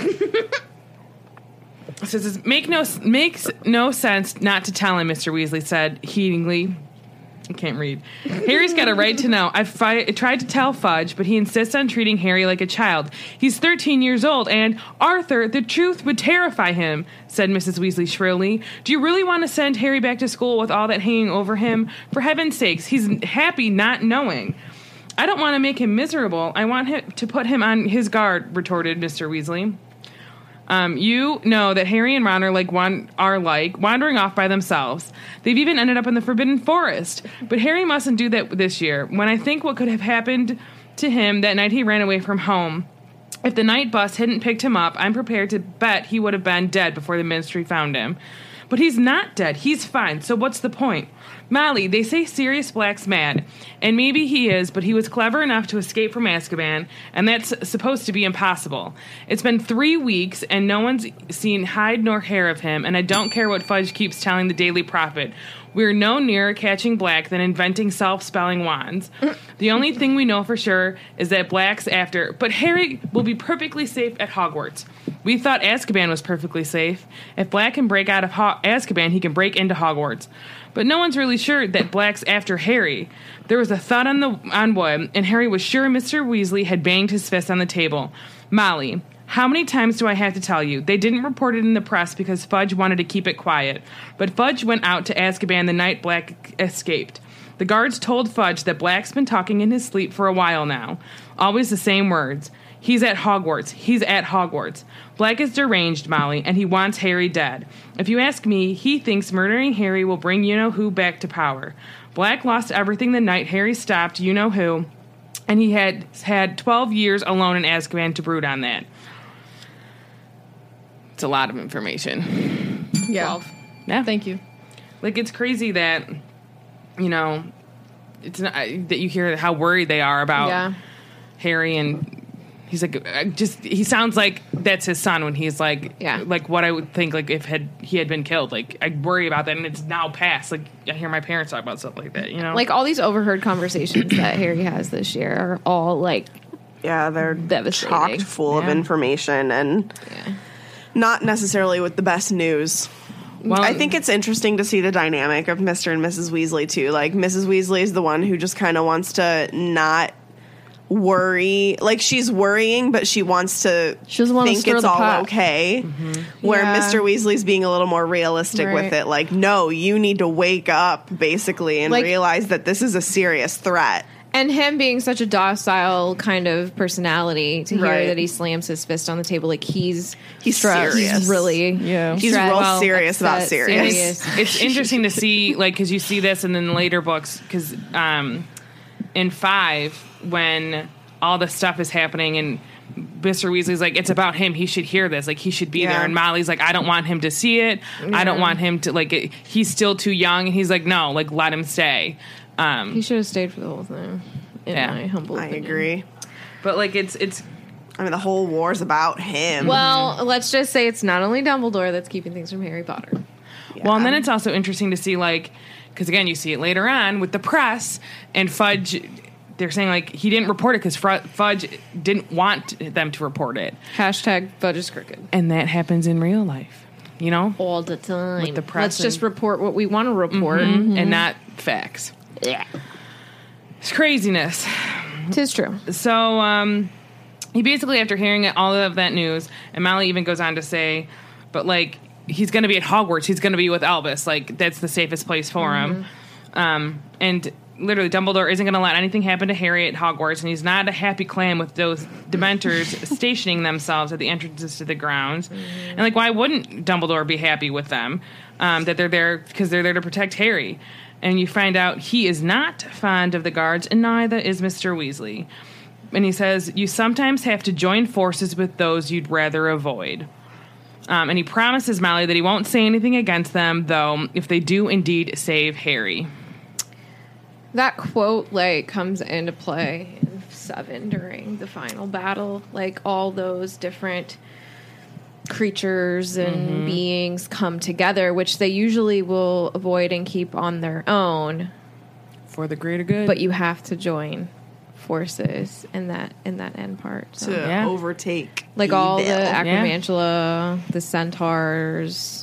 So this makes no sense not to tell him. Mr. Weasley said heatingly. I can't read. Harry's got a right to know. I tried to tell Fudge, but he insists on treating Harry like a child. He's 13 years old, and Arthur, the truth would terrify him, said Mrs. Weasley shrilly. Do you really want to send Harry back to school with all that hanging over him? For heaven's sakes, he's happy not knowing. I don't want to make him miserable. I want him to put him on his guard, retorted Mr. Weasley. You know that Harry and Ron are like wandering off by themselves. They've even ended up in the Forbidden Forest. But Harry mustn't do that this year. When I think what could have happened to him that night he ran away from home, if the night bus hadn't picked him up, I'm prepared to bet he would have been dead before the Ministry found him. But he's not dead. He's fine. So what's the point? Molly, they say Sirius Black's mad. And maybe he is, but he was clever enough to escape from Azkaban, and that's supposed to be impossible. It's been 3 weeks, and no one's seen hide nor hair of him, and I don't care what Fudge keeps telling the Daily Prophet. We're no nearer catching Black than inventing self-spelling wands. The only thing we know for sure is that Black's after... But Harry will be perfectly safe at Hogwarts. We thought Azkaban was perfectly safe. If Black can break out of Azkaban, he can break into Hogwarts. But no one's really sure that Black's after Harry. There was a thud on wood, and Harry was sure Mr. Weasley had banged his fist on the table. Molly, how many times do I have to tell you? They didn't report it in the press because Fudge wanted to keep it quiet. But Fudge went out to Azkaban the night Black escaped. The guards told Fudge that Black's been talking in his sleep for a while now. Always the same words. He's at Hogwarts. He's at Hogwarts. Black is deranged, Molly, and he wants Harry dead. If you ask me, he thinks murdering Harry will bring you-know-who back to power. Black lost everything the night Harry stopped you-know-who, and he had 12 years alone in Azkaban to brood on that. It's a lot of information.
Yeah.
12. Yeah.
Thank you.
Like, it's crazy that, you know, it's not, that you hear how worried they are about Harry, and he's like, he sounds like that's his son when he's like, like what I would think, like, if he had been killed. Like, I worry about that, and it's now past. Like, I hear my parents talk about stuff like that, you know?
Like, all these overheard conversations that Harry has this year are all, like,
they're
devastating.
chocked full of information and not necessarily with the best news. Well, I think it's interesting to see the dynamic of Mr. and Mrs. Weasley, too. Like, Mrs. Weasley is the one who just kind of wants to not worry. Like, she's worrying, but she wants to think it's all okay. Mm-hmm. Where Mr. Weasley's being a little more realistic with it. Like, no, you need to wake up, basically, and realize that this is a serious threat.
And him being such a docile kind of personality to hear that he slams his fist on the table, like he's
serious.
He's really,
he's real serious about serious.
It's interesting to see, like, because you see this in the later books, because in 5, when all this stuff is happening and Mr. Weasley's like, it's about him, he should hear this, like, he should be there, and Molly's like, I don't want him to see it, I don't want him to, like, he's still too young, and he's like, no, like, let him stay.
He should have stayed for the whole thing. In my humble opinion.
I agree.
But, like, it's
I mean, the whole war's about him.
Well, let's just say it's not only Dumbledore that's keeping things from Harry Potter.
Yeah. Well, and then it's also interesting to see, like, because, again, you see it later on with the press, and Fudge, they're saying, like, he didn't report it because Fudge didn't want them to report it.
Hashtag Fudge is crooked.
And that happens in real life, you know?
All the time.
With the press.
Let's just report what we want to report.
And not facts.
Yeah.
It's craziness.
'Tis true.
So, he basically, after hearing all of that news, and Molly even goes on to say, but, like, he's going to be at Hogwarts. He's going to be with Albus. Like, that's the safest place for him. And literally, Dumbledore isn't going to let anything happen to Harry at Hogwarts, and he's not a happy clam with those Dementors stationing themselves at the entrances to the grounds. And, like, why wouldn't Dumbledore be happy with them? That they're there because they're there to protect Harry. And you find out he is not fond of the guards, and neither is Mr. Weasley. And he says, you sometimes have to join forces with those you'd rather avoid. And he promises Molly that he won't say anything against them, though, if they do indeed save Harry.
That quote, like, comes into play in 7 during the final battle. Like, all those different creatures and beings come together, which they usually will avoid and keep on their own
for the greater good.
But you have to join forces in that end part
to overtake
like
evil.
all the Acromantula, the centaurs,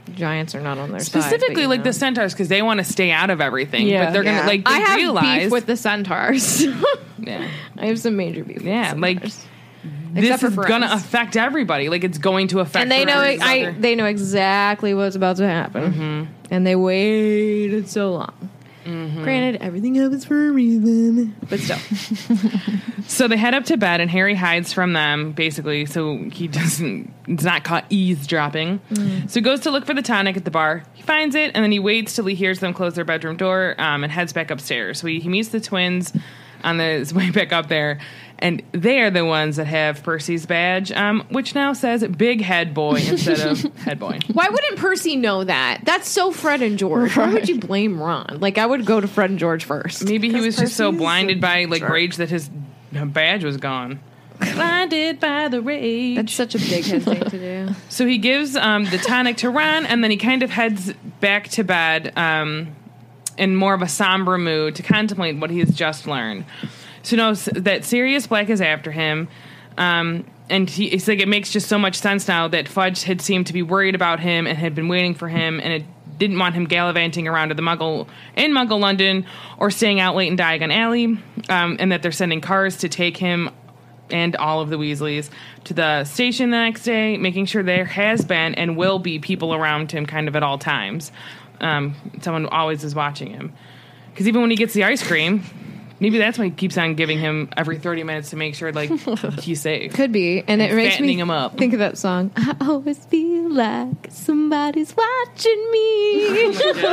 giants are not on their side.
Specifically,
but,
like the centaurs, because they want to stay out of everything.
Yeah.
But they're gonna like. They
I have
realize,
beef with the centaurs.
Yeah,
I have some major beef.
yeah,
with
like.
centaurs.
This
Except
is
for
gonna
friends.
affect everybody. Like it's going to affect.
And they know
everybody.
they know exactly what's about to happen, and they waited so long. Granted, everything happens for a reason, but still.
So they head up to bed, and Harry hides from them, basically, so he doesn't. It's not caught eavesdropping. So he goes to look for the tonic at the bar. He finds it, and then he waits till he hears them close their bedroom door, and heads back upstairs. So he meets the twins on his way back up there, and they are the ones that have Percy's badge, which now says Big Head Boy instead of Head Boy.
Why wouldn't Percy know that? That's so Fred and George. Why would you blame Ron? Like, I would go to Fred and George first.
Maybe he was just so
Percy's
blinded by like
jerk.
rage that his badge was gone. Blinded by the rage.
That's such a big head thing to do.
So he gives the tonic to Ron, and then he kind of heads back to bed in more of a somber mood to contemplate what he has just learned. So knows that Sirius Black is after him, and it's like it makes just so much sense now that Fudge had seemed to be worried about him and had been waiting for him, and it didn't want him gallivanting around to the Muggle London or staying out late in Diagon Alley, and that they're sending cars to take him and all of the Weasleys to the station the next day, making sure there has been and will be people around him kind of at all times. Someone always is watching him. Because even when he gets the ice cream, maybe that's why he keeps on giving him every 30 minutes to make sure, like, he's safe.
Could be. And it makes
fattening
me
him up.
think of that song. I always feel like somebody's watching me.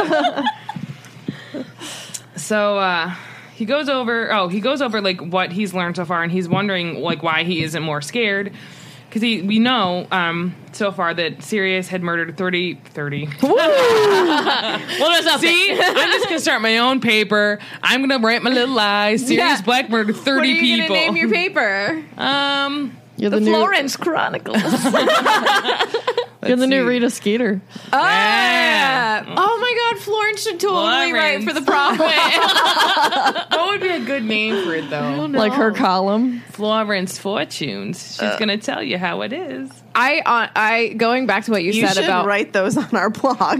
So he goes over like what he's learned so far, and he's wondering like why he isn't more scared. Because we know so far that Sirius had murdered 30.
What is up?
See, I'm just gonna start my own paper. I'm gonna write my little lies. Sirius
Yeah.
Black murdered 30
What are you
people.
gonna name your paper?
You're
The
the new,
Florence Chronicles.
you're the new
see.
Rita Skeeter.
Yeah.
Oh my God, Florence should totally write for the Prophet.
What would be a good name for it though?
Like her column.
Florence Fortunes. She's gonna tell you how it is.
I going back to what you
You
said
should
about
write those on our blog.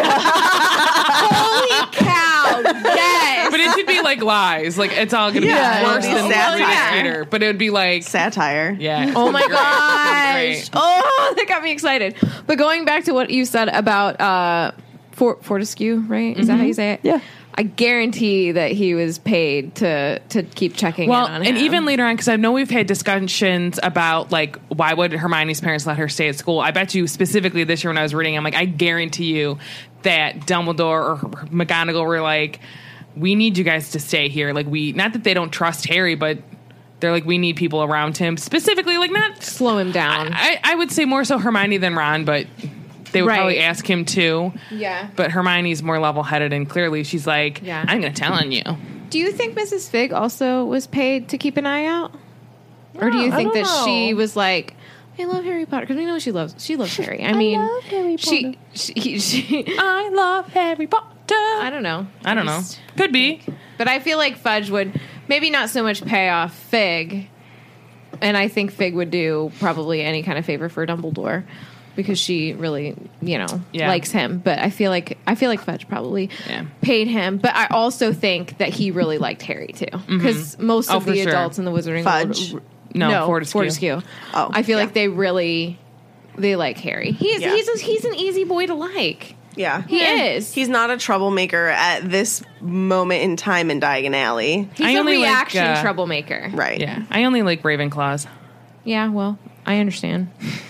holy cow, yes.
But it should be like lies. Like it's all gonna
Yeah,
be worse
it'll be
than
satire.
Rita Skeeter. But it would be like
Satire.
yeah.
Oh my
Great.
gosh.
Great.
Oh, that got me excited. But going back to what you said about Fortescue, right? Is that how you say it?
Yeah.
I guarantee that he was paid to keep checking
Well,
in on him.
and even later on, because I know we've had discussions about like why would Hermione's parents let her stay at school. I bet you specifically this year when I was reading, I'm like, I guarantee you that Dumbledore or McGonagall were like, we need you guys to stay here. Like not that they don't trust Harry, but they're like, we need people around him specifically. Like not
slow him down.
I would say more so Hermione than Ron, but they would
Right.
probably ask him too.
Yeah.
But Hermione's more level-headed, and clearly she's like,
Yeah.
I'm going to tell on you.
Do you think Mrs. Fig also was paid to keep an eye out? Or do you
I
think
don't
that
know.
she was like, I love Harry Potter? Because we know she loves Harry. I mean,
love Harry Potter.
she
I love Harry Potter.
I don't know.
I don't know. Could be.
But I feel like Fudge would maybe not so much pay off Fig, and I think Fig would do probably any kind of favor for Dumbledore because she really,
Yeah.
likes him. But I feel like Fudge probably
Yeah.
paid him. But I also think that he really liked Harry too, because most
Oh,
of
for
the
sure.
adults in the Wizarding
Fudge?
World,
No, Fortescue.
Oh,
I feel
yeah.
like they like Harry. He's
Yeah.
he's an easy boy to like.
Yeah.
He is.
He's not a troublemaker at this moment in time in Diagon Alley.
He's
I
a
only like,
reaction troublemaker.
Right.
Yeah. I only like Ravenclaws.
Yeah, well, I understand.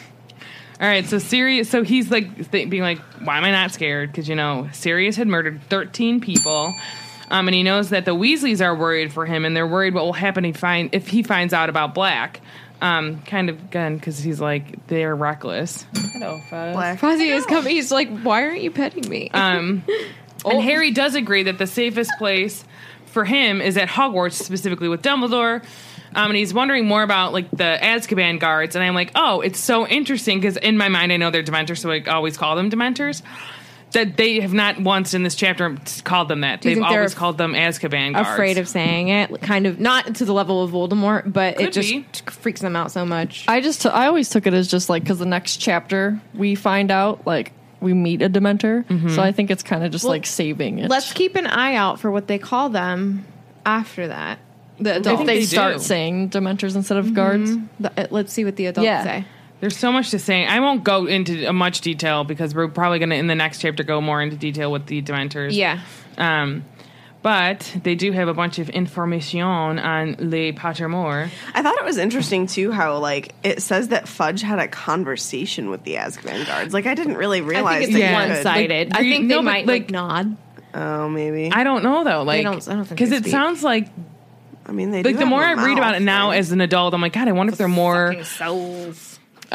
All right, so Sirius, so he's like being like, why am I not scared? Because, Sirius had murdered 13 people. And he knows that the Weasleys are worried for him, and they're worried what will happen if he finds out about Black. Kind of, again, because he's like, they're reckless. Hello, Fuzz.
Black.
Fuzzy is coming. He's like, why aren't you petting me?
And Harry does agree that the safest place for him is at Hogwarts, specifically with Dumbledore. And he's wondering more about like the Azkaban guards. And I'm like, oh, it's so interesting because in my mind I know they're Dementors, so I always call them Dementors. That they have not once in this chapter called them that.
Do you
They've
think they're
always called them Azkaban guards.
Afraid of saying it, kind of not to the level of Voldemort, but
Could
it just
be.
freaks them out so much.
I always took it as just like because the next chapter we find out like we meet a Dementor. So I think it's kind of just like saving it.
Let's keep an eye out for what they call them after that. The adults.
if they
they
start
do.
saying Dementors instead of guards.
Let's see what the adults
Yeah.
say.
There's so much to say. I won't go into much detail because we're probably going to, in the next chapter, go more into detail with the Dementors.
Yeah.
But they do have a bunch of information on Les Pottermore.
I thought it was interesting too how like it says that Fudge had a conversation with the Azkaban guards. Like I didn't really
I
realize
think it's
that he could.
one-sided.
Like,
I think they
no, but,
might
like-
nod.
Oh, maybe.
I don't know though, like
I don't think
because
they
it
speak.
sounds like
I mean, they do
the
have
more
a
I read about it
mouth,
now
right?
as an adult, I'm like, God, I wonder if they're more
Souls.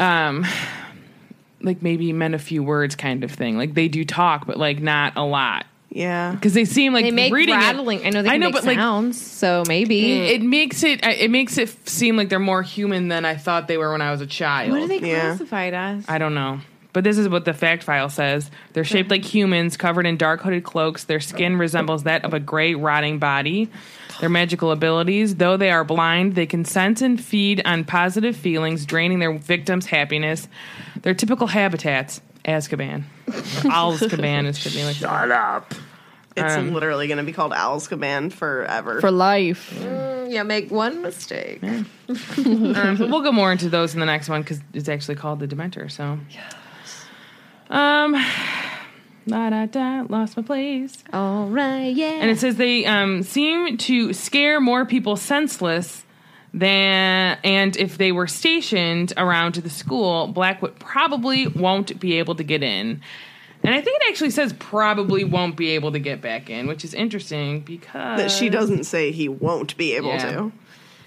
like maybe meant a few words kind of thing. Like they do talk, but like not a lot.
Yeah.
Because they seem like
They make
reading
rattling.
It,
I know they can make
but like
sounds, so maybe.
it makes it seem like they're more human than I thought they were when I was a child.
What are they
Yeah.
classified as?
I don't know. But this is what the fact file says. They're shaped like humans, covered in dark hooded cloaks. Their skin resembles that of a gray, rotting body. Their magical abilities, though they are blind, they can sense and feed on positive feelings, draining their victims' happiness. Their typical habitats, Azkaban. Azkaban is should be like
Shut up. It's literally going to be called Azkaban forever.
For life.
Yeah, make one mistake.
but we'll go more into those in the next one because it's actually called the Dementor. So, lost my place.
All right, yeah.
And it says they seem to scare more people senseless than, and if they were stationed around to the school, Blackwood probably won't be able to get in. And I think it actually says probably won't be able to get back in, which is interesting because
that she doesn't say he won't be able
Yeah.
to.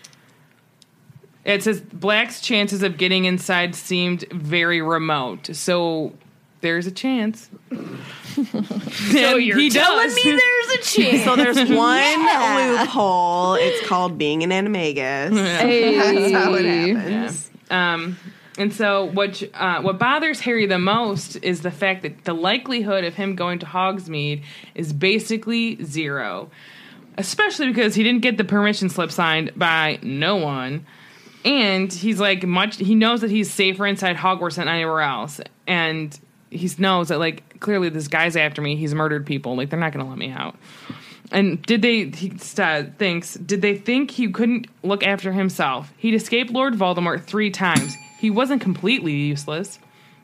It says Black's chances of getting inside seemed very remote. So there's a chance. So
you're telling me there's a chance.
So there's one loophole. It's called being an animagus.
Hey.
That's how it happens.
And so what bothers Harry the most is the fact that the likelihood of him going to Hogsmeade is basically zero. Especially because he didn't get the permission slip signed by no one. And he's like he knows that he's safer inside Hogwarts than anywhere else. And he knows that like clearly this guy's after me. He's murdered people. Like they're not going to let me out. And did they think he couldn't look after himself? He'd escaped Lord Voldemort 3 times. He wasn't completely useless.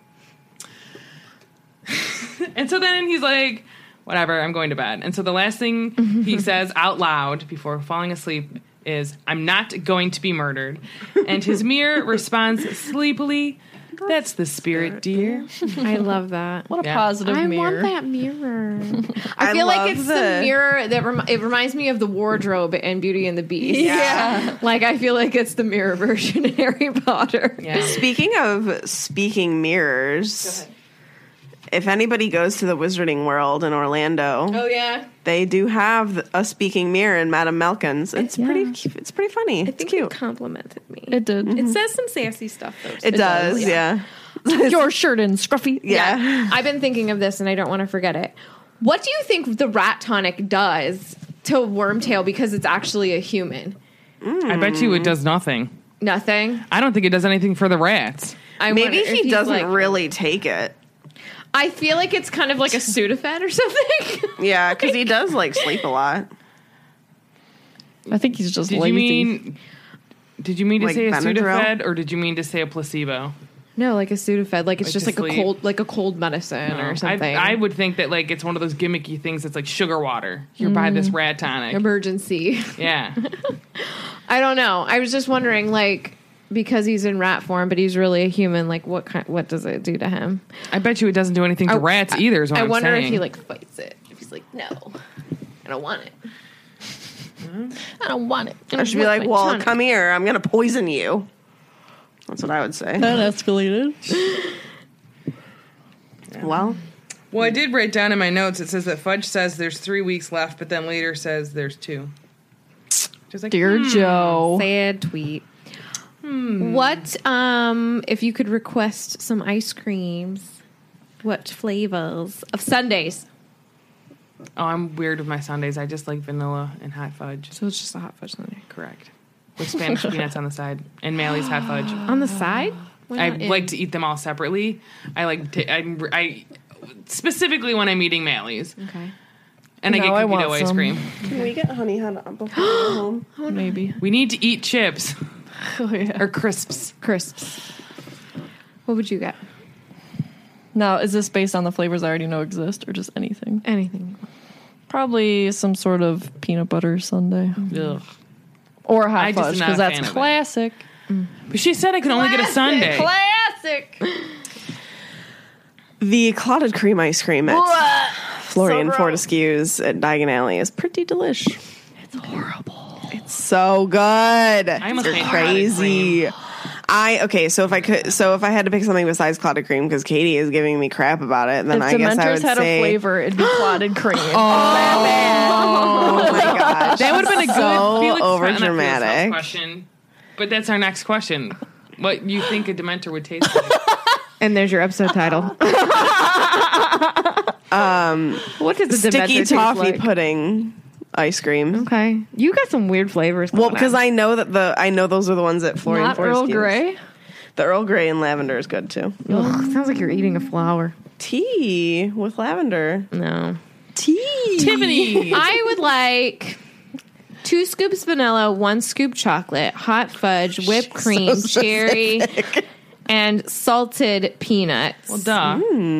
And so then he's like, whatever, I'm going to bed. And so the last thing he says out loud before falling asleep is, I'm not going to be murdered. And his mirror responds sleepily, that's the spirit, dear.
I love that.
What a
Yeah.
positive
I
mirror.
want that mirror.
I
I feel like
love
it's the mirror that it reminds me of the wardrobe in Beauty and the Beast.
Yeah.
Like I feel like it's the mirror version of Harry Potter.
Yeah.
Speaking of speaking mirrors, if anybody goes to the Wizarding World in Orlando,
Oh yeah.
they do have a speaking mirror in Madame Malkin's. It's pretty funny.
I
It's
think
cute.
it complimented me.
It did.
It says some sassy stuff though.
It does, yeah.
Your shirt and scruffy.
Yeah.
I've been thinking of this and I don't want to forget it. What do you think the rat tonic does to Wormtail because it's actually a human?
I bet you it does nothing.
Nothing.
I don't think it does anything for the rats.
I
Maybe
wonder if
he
he's
doesn't
like-
really take it.
I feel like it's kind of like a Sudafed or something.
Yeah, because he does like sleep a lot.
I think he's just
Did
lazy.
you mean to
Like
say a
Benadryl?
Sudafed, or did you mean to say a placebo?
No, like a Sudafed. Like it's
Like
just
to
like
sleep.
a cold medicine or something.
I would think that like it's one of those gimmicky things that's like sugar water. You're buy this rat tonic.
Emergency.
Yeah.
I don't know. I was just wondering, like, because he's in rat form, but he's really a human. Like, what does it do to him?
I bet you it doesn't do anything to rats either. Is what
I
I'm
wonder
saying.
if he like fights it. If he's like, no, I don't want it. I don't want it.
I should be like, well, come here. I'm going to poison you. That's what I would say.
That escalated.
Well,
Well, I did write down in my notes. It says that Fudge says there's 3 weeks left, but then later says there's 2. Just like,
Dear Joe.
Sad tweet. What if you could request some ice creams? What flavors of sundaes?
Oh, I'm weird with my sundaes. I just like vanilla and hot fudge.
So it's just a hot fudge sundae
Correct. With Spanish peanuts on the side and Mally's hot fudge.
on the side. Why
I
not in?
like to eat them all separately. I like to, specifically when I'm eating Mally's.
Okay.
And I
Now
get
I
cookie
want
dough ice
some.
cream.
Can we get Honey Hut before we go home?
Maybe.
We need to eat chips
Oh, yeah.
or crisps.
Crisps. What would you get?
Now, is this based on the flavors I already know exist or just anything?
Anything.
Probably some sort of peanut butter sundae.
Ugh.
Or hot
I just
fudge,
am not
because
a
that's
fan of it.
classic.
But she said I could only get a sundae.
Classic.
The clotted cream ice cream at Florian Fortescue's at Diagon Alley is pretty delish.
It's horrible.
It's so good.
I'm a
You're
fan of
crazy. So if I had to pick something besides clotted cream, because Katie is giving me crap about it, then
If
I guess I
Dementors
would
had
say
a flavor, it'd be clotted cream.
Oh my gosh,
That would have been a good
so
Felix
over
not Felix
dramatic.
question. But that's our next question. What you think a Dementor would taste like?
And there's your episode title. What does the
Sticky
Dementor
toffee
taste like?
pudding ice cream.
Okay, you got some weird flavors.
Well, because I know those are the ones at Florian
Not Earl
Fortescue's.
Grey.
The Earl Grey and lavender is good too.
Ugh, sounds like you're eating a flower.
Tea with lavender.
No.
Tea.
Tiffany.
I would like 2 scoops vanilla, 1 scoop chocolate, hot fudge, whipped cream, cherry, and salted peanuts.
Well, duh.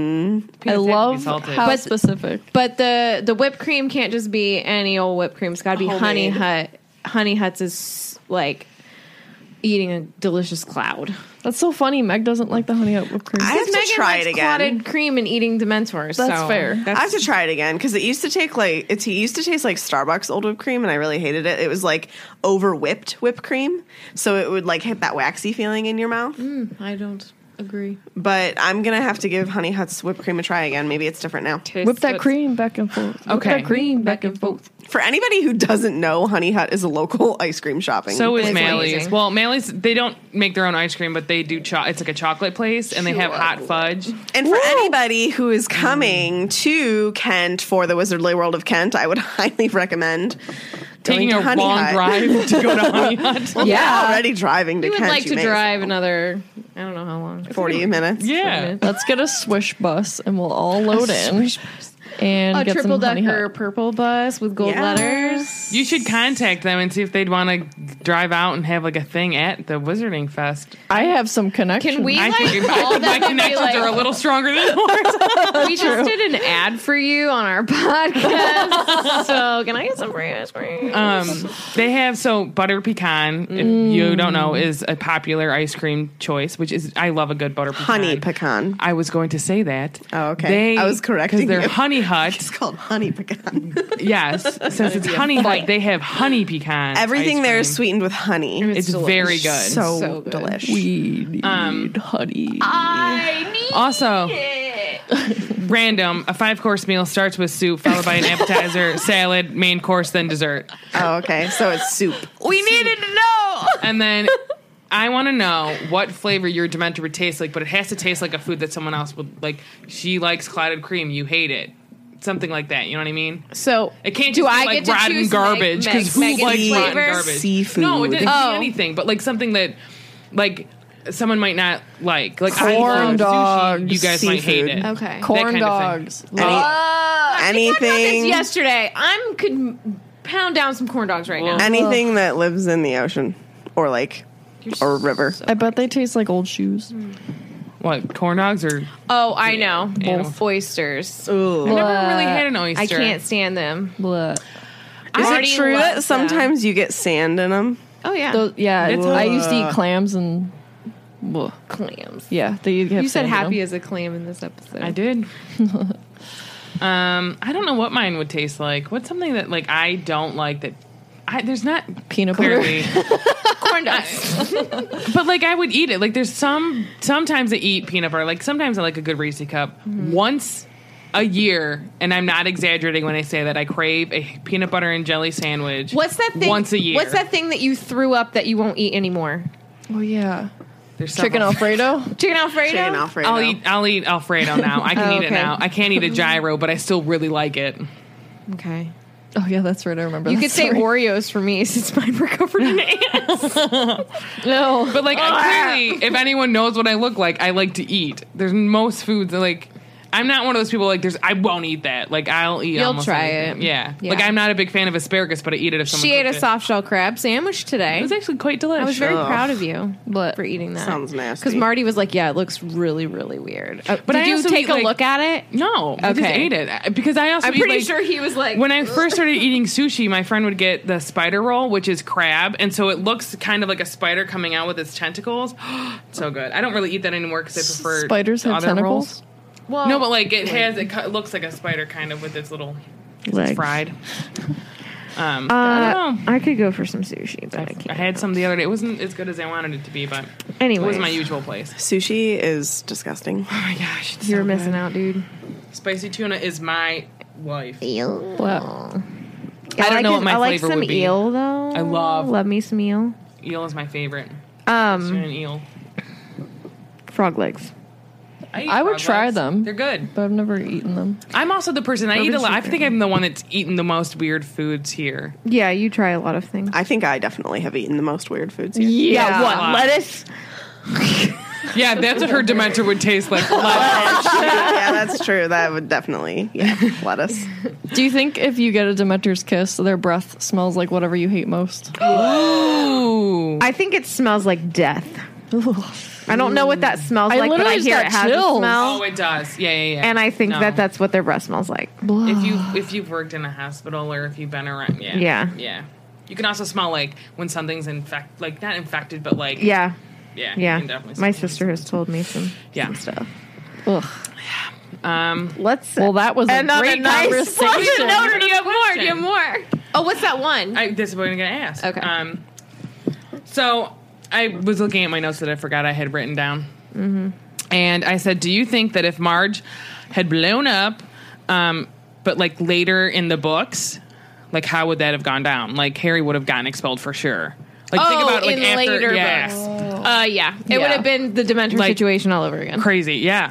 I love
salted.
how
But-
specific.
But the whipped cream can't just be any old whipped cream. It's got to be Honey
Homemade.
Hut. Honey Huts is like eating a delicious cloud.
That's so funny. Meg doesn't like the honey hut whipped cream.
I have to
Megan
try
likes
it again.
clotted cream and eating Dementors.
That's
so
fair.
I have to try it again because it used to taste like Starbucks old whipped cream, and I really hated it. It was like over whipped cream, so it would like hit that waxy feeling in your mouth.
I don't agree.
But I'm gonna have to give Honey Hut's whipped cream a try again. Maybe it's different now.
Whip that cream back and forth. Whip
Okay.
that cream back and forth.
For anybody who doesn't know, Honey Hut is a local ice cream shopping.
So is
It's
Mally's.
amazing.
Well, Mally's, they don't make their own ice cream, but they do. It's like a chocolate place, and they have hot fudge.
And for anybody who is coming to Kent for the Wizardly World of Kent, I would highly recommend
Taking
going
a
to Honey
long
Hut.
drive to go to Honey Hut.
Well, yeah, already driving to
You would
Kent.
like to
may.
drive another, I don't know how long.
40 minutes.
Yeah.
Let's get a swish bus and we'll all load in. And
A
get
triple
some honey
decker
hut.
purple bus with gold
Yes.
letters.
You should contact them and see if they'd want to drive out and have like a thing at the Wizarding Fest.
I have some connections.
Can we
I
like
think
call
my
them and be
connections
like,
are a little stronger than yours.
we just did an ad for you on our podcast. So can I get some free ice cream?
They have butter pecan. If you don't know, is a popular ice cream choice. Which is I love a good butter pecan.
Honey pecan.
I was going to say that.
Oh, okay. I was correcting
because they're
you.
Honey Hut.
It's called Honey Pecan.
Yes, since it's Honey Hut, they have honey pecan.
Everything
ice
there is
cream.
sweetened with honey.
It's very good.
So
good.
delish.
We need honey.
I need
Also,
it.
random, a 5-course meal starts with soup, followed by an appetizer, salad, main course, then dessert.
Oh, okay. So it's soup.
We needed to know.
And then I want to know what flavor your Dementor would taste like, but it has to taste like a food that someone else would like. She likes clotted cream, you hate it. Something like that, you know what I mean?
So
It can't
do
just be
I
like
get to
rotten
choose
garbage, because who
Megan's
likes rotten
flavor?
garbage?
Seafood.
No, it doesn't
Oh.
be anything, but like something that, like, someone might not like. Like, I
Corn
love
dogs,
sushi, you guys might hate
seafood.
it.
Okay.
That
Corn
kind of thing.
dogs.
We talked about
Anything.
this yesterday. I'm could pound down some corn dogs right now.
Anything that lives in the ocean or lake or river.
I bet they taste like old shoes.
What, corn dogs or?
Oh, I know.
Animal.
Both oysters.
Ooh.
I never really had an oyster.
I can't stand them.
Blech.
Is
Artie
it true
loves
that
them.
sometimes you get sand in them?
Oh yeah,
That's
I used to eat clams and. Blech.
clams.
Yeah, they have
You said
sand in
happy
them.
as a clam in this episode.
I did. I don't know what mine would taste like. What's something that like I don't like that there's not
Peanut butter.
clearly,
corn dogs.
but like I would eat it. Like there's sometimes I eat peanut butter. Like sometimes I like a good Reese cup. Once a year, and I'm not exaggerating when I say that, I crave a peanut butter and jelly sandwich.
What's that thing?
Once a year.
What's that thing that you threw up that you won't eat anymore?
Oh, yeah.
There's
Chicken
several.
Alfredo?
Chicken Alfredo.
Chicken Alfredo.
I'll eat Alfredo now. I can eat it
okay.
now. I can't eat a gyro, but I still really like it.
Okay.
Oh, yeah, that's right. I remember
You
that
could say
story.
Oreos for me since mine were covered in ants.
No.
But like, I clearly, if anyone knows what I look like, I like to eat. There's most foods that, like, I'm not one of those people like I won't eat that. Like I'll eat.
You'll
almost
try
anything.
it.
Yeah.
Yeah.
Like I'm not a big fan of asparagus, but I eat it if someone.
She ate a
cooks it.
soft shell crab sandwich today.
It was actually quite delicious.
I was very
Ugh.
proud of you for eating that.
Sounds nasty.
Because Marty was like, "Yeah, it looks really, really weird." But did
I
you
also
take
eat,
a
like-
look at it?
No, I just
Okay.
ate it because I also.
I'm
eat,
pretty
like-
sure he was like,
When I first started eating sushi, my friend would get the spider roll, which is crab, and so it looks kind of like a spider coming out with its tentacles. So good. I don't really eat that anymore because I prefer
Spiders
the
have
other
tentacles?
rolls.
Well,
No, but like it looks like a spider kind of with its little. 'Cause it's fried. I don't know.
I could go for some sushi, but I can't.
I had some the other day. It wasn't as good as I wanted it to be, but it
Anyways.
was my usual place.
Sushi is disgusting.
Oh my gosh, it's
You're
so
missing
good.
out, dude.
Spicy tuna is my life.
What?
I don't know what my
I like
flavor
some
would be.
eel though.
I love
me some eel.
eel is my favorite. Tuna and eel.
Frog legs.
eat
I would
frog
try
legs.
them.
They're good.
But I've never eaten them.
I'm also the person I eat a lot. I think I'm the one that's eaten the most weird foods here.
Yeah, you try a lot of things.
I think I definitely have eaten the most weird foods here.
Yeah, what?
Wow.
Lettuce?
Yeah, that's what her Dementor would taste like.
Yeah, that's true. That would definitely, lettuce.
Do you think if you get a Dementor's kiss, their breath smells like whatever you hate most?
Ooh.
I think it smells like death. I don't know what that smells
I
like, but I
literally just
hear
got
it has
chills.
a smell.
Oh, it does. Yeah.
And I think
No.
that's what their breath smells like.
If you've worked in a hospital or if you've been around, yeah. You can also smell like when something's not infected, but like
Yeah.
You
Yeah.
can definitely
My
smell
sister has told me some stuff.
Ugh.
Let's.
Well, that was a
and on
great
a nice
conversation.
note, or do you have more? Do you have more? Oh, what's that one?
This is what I'm going to ask.
Okay.
So I was looking at my notes that I forgot I had written down. Mm-hmm. And I said, do you think that if Marge had blown up, but like later in the books, like how would that have gone down? Like Harry would have gotten expelled for sure. Like think about it, like
in
after,
later
yeah.
books. Yeah. It would have been the Dementor
Like-
situation all over again.
Crazy, yeah.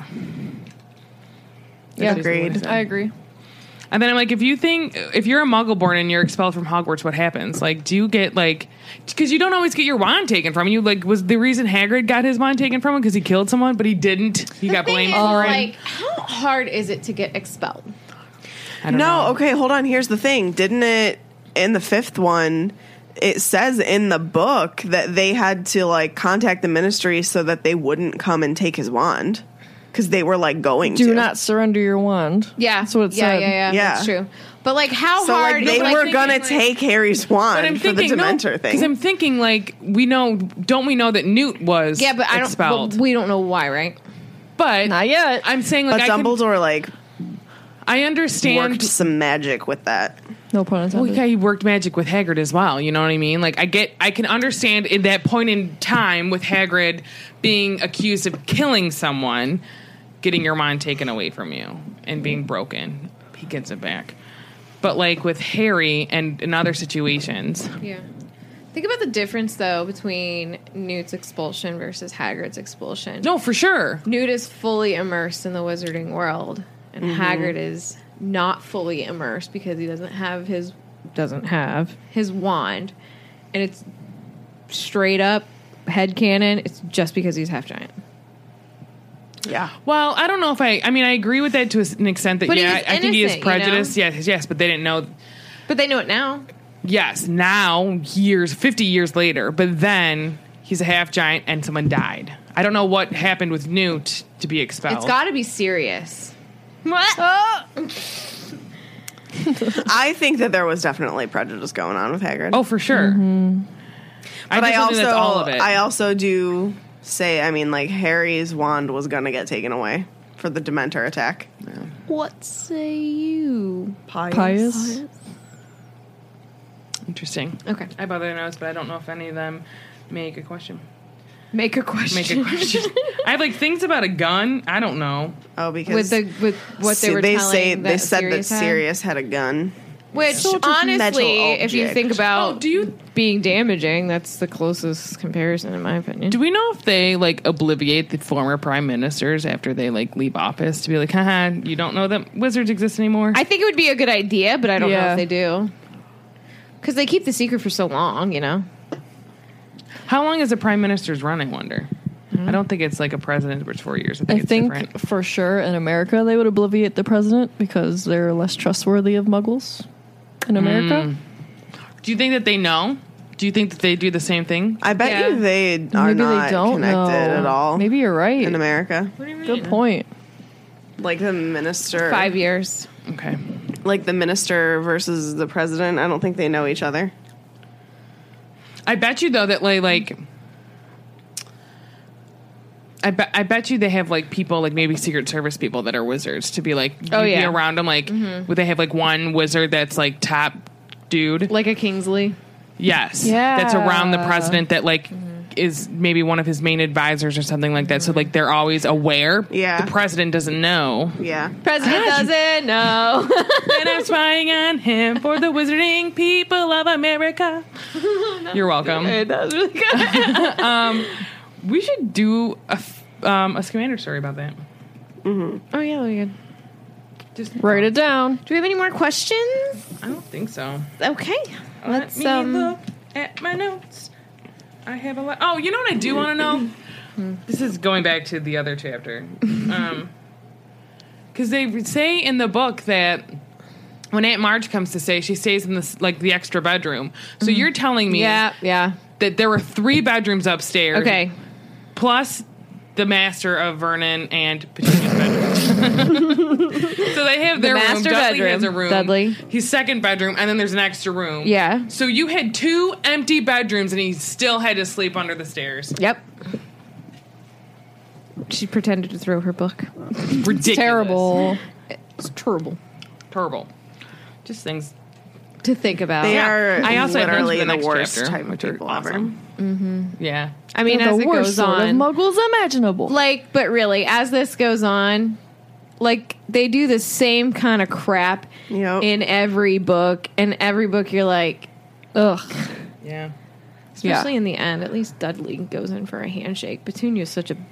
Yeah,
Agreed.
I agree.
And then I'm like, if you're a Muggle-born and you're expelled from Hogwarts, what happens? Like, do you get like, because you don't always get your wand taken from you. Like, was the reason Hagrid got his wand taken from him because he killed someone, but he didn't? He got blamed for it.
Like, how hard is it to get expelled?
I don't know.
Okay, hold on. Here's the thing. Didn't it, in the fifth one, it says in the book that they had to, like, contact the ministry so that they wouldn't come and take his wand. Because they were, like, going to.
Do not surrender your wand.
Yeah.
That's what it said.
Yeah.
That's true. But, like, how
So,
hard
like, they
is
were going to take Harry's wand
But I'm
for the
thinking,
Dementor thing.
because I'm thinking, like, don't we know that Newt was
Yeah, but
expelled?
but we don't know why, right?
But
Not yet.
I'm saying, like,
but Dumbledore, like,
I understand.
worked some magic with that.
No pun
Well,
intended.
yeah, he worked magic with Hagrid as well. You know what I mean? Like, I can understand in that point in time with Hagrid being accused of killing someone, getting your wand taken away from you and being broken. He gets it back. But like with Harry and in other situations,
Yeah. Think about the difference, though, between Newt's expulsion versus Hagrid's expulsion.
no, for sure.
Newt is fully immersed in the wizarding world, and Hagrid is not fully immersed because he doesn't have his wand, and it's straight up headcanon. It's just because he's half giant.
Yeah.
Well, I don't know if I agree with that to an extent that,
But
yeah,
he's
I think he is
innocent, you know?
prejudiced. Yes, but they didn't know.
But they know it now.
Yes, now, 50 years later, but then he's a half giant and someone died. I don't know what happened with Newt to be expelled.
It's got to be serious.
I think that there was definitely prejudice going on with Hagrid.
Oh, for sure.
But
I also that's all of it.
I also do say, I mean, like, Harry's wand was going to get taken away for the Dementor attack.
What say you?
Pious.
Interesting.
Okay.
I have other notes, but I don't know if any of them make a question.
Make a question.
I have like things about a gun. I don't know.
Oh, because
with what they were telling
they
that
said that
Sirius had?
Sirius had a gun.
Which,
Such a
honestly,
metal
if you
object.
think about
do you
being damaging, that's the closest comparison, in my opinion.
do we know if they like obliviate the former prime ministers after they like leave office to be like, haha, you don't know that wizards exist anymore?
I think it would be a good idea, but I don't know
Yeah.
if they do. Because they keep the secret for so long, you know?
How long is a prime minister's run, I wonder? I don't think it's like a president which 4 years. I
I
think it's
think
different.
for sure in America they would obliviate the president because they're less trustworthy of muggles in America.
Do you think that they know? Do you think that they do the same thing?
I bet you they are
Maybe
not
they don't
connected
know
at all.
Maybe you're right.
In America.
What do you mean?
Good point.
Like the minister.
5 years.
Okay.
Like the minister versus the president. I don't think they know each other.
I bet you though that like I bet you they have like people like maybe Secret Service people that are wizards to be like
Oh,
you'd be
yeah.
around them like would they have like one wizard that's like top dude
Like a Kingsley.
yes
Yeah.
that's around the president that like is maybe one of his main advisors or something like that so like they're always aware
Yeah.
the president doesn't know
Yeah.
President doesn't know.
and I'm spying on him for the wizarding people of America. You're welcome.
That was really good.
We should do a Scamander story about that.
Oh, yeah, we could.
Just
Write it down.
Do we have any more questions?
I don't think so.
Okay. Let's
Let me look at my notes. I have a lot. Oh, you know what I do want to know? This is going back to the other chapter. Because they say in the book that when Aunt Marge comes to stay, she stays in this like the extra bedroom. So you're telling me
Yeah.
that there were 3 bedrooms upstairs.
Okay.
Plus the master of Vernon and Petunia's bedroom. So they have their room.
master
Dudley
bedroom.
has a room.
Dudley.
His second bedroom, and then there's an extra room.
Yeah.
So you had 2 empty bedrooms, and he still had to sleep under the stairs.
Yep. She pretended to throw her book.
Ridiculous.
Terrible.
It's terrible
Terrible. Just things.
to think about.
They
Yeah.
are
I also have
literally
friends for the
the
next
worst
chapter,
type of
which are
people
awesome.
ever.
Yeah.
I mean,
They're
as
the
it
worst
goes
sort of
on,
muggles imaginable.
like, but really, as this goes on, like, they do the same kind of crap
Yep.
in every book, and every book you're like,
Ugh.
Yeah.
especially in the end. At least Dudley goes in for a handshake. Petunia's such a.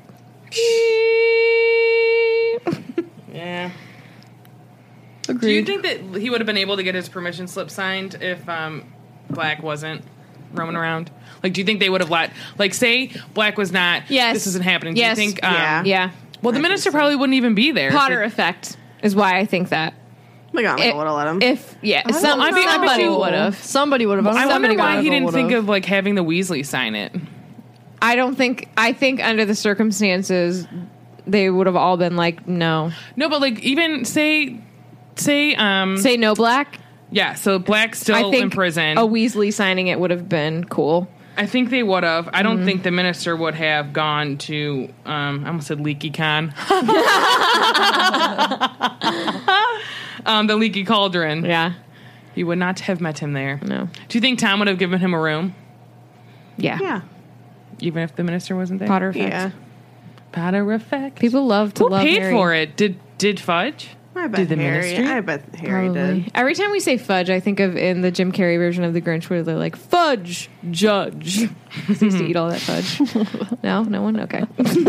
Yeah.
Agreed.
Do you think that he would have been able to get his permission slip signed if Black wasn't roaming around? Like, do you think they would have let, like, say Black was not,
Yes.
this isn't happening.
Yes.
Do you think,
Yeah.
Yeah.
well, the minister probably wouldn't even be there.
Potter effect is why I think that.
McGonagall would have let him.
If, yeah,
I bet
somebody
you-
would have.
Somebody would have.
I wonder
Somebody
why he didn't
would've.
think of, like, having the Weasley sign it.
I think under the circumstances, they would have all been like, no.
No, but, like, even say,
Say no, Black.
yeah, so Black's still
I think
in prison.
a Weasley signing it would have been cool.
I think they would have. I
Mm-hmm.
don't think the minister would have gone to, I almost said Leaky Con. The Leaky Cauldron.
Yeah.
You would not have met him there.
No.
Do you think Tom would have given him a room,
Yeah.
Yeah.
even if the minister wasn't there?
Potter effect.
Yeah.
Potter effect.
People love to
Who
love
paid
Harry.
for it? Did Fudge?
I bet
Did the
Harry.
ministry?
I bet Harry
Probably.
did.
Every time we say fudge, I think of in the Jim Carrey version of The Grinch where they're like, fudge, judge. 'Cause he used to eat all that fudge. No? No one? Okay.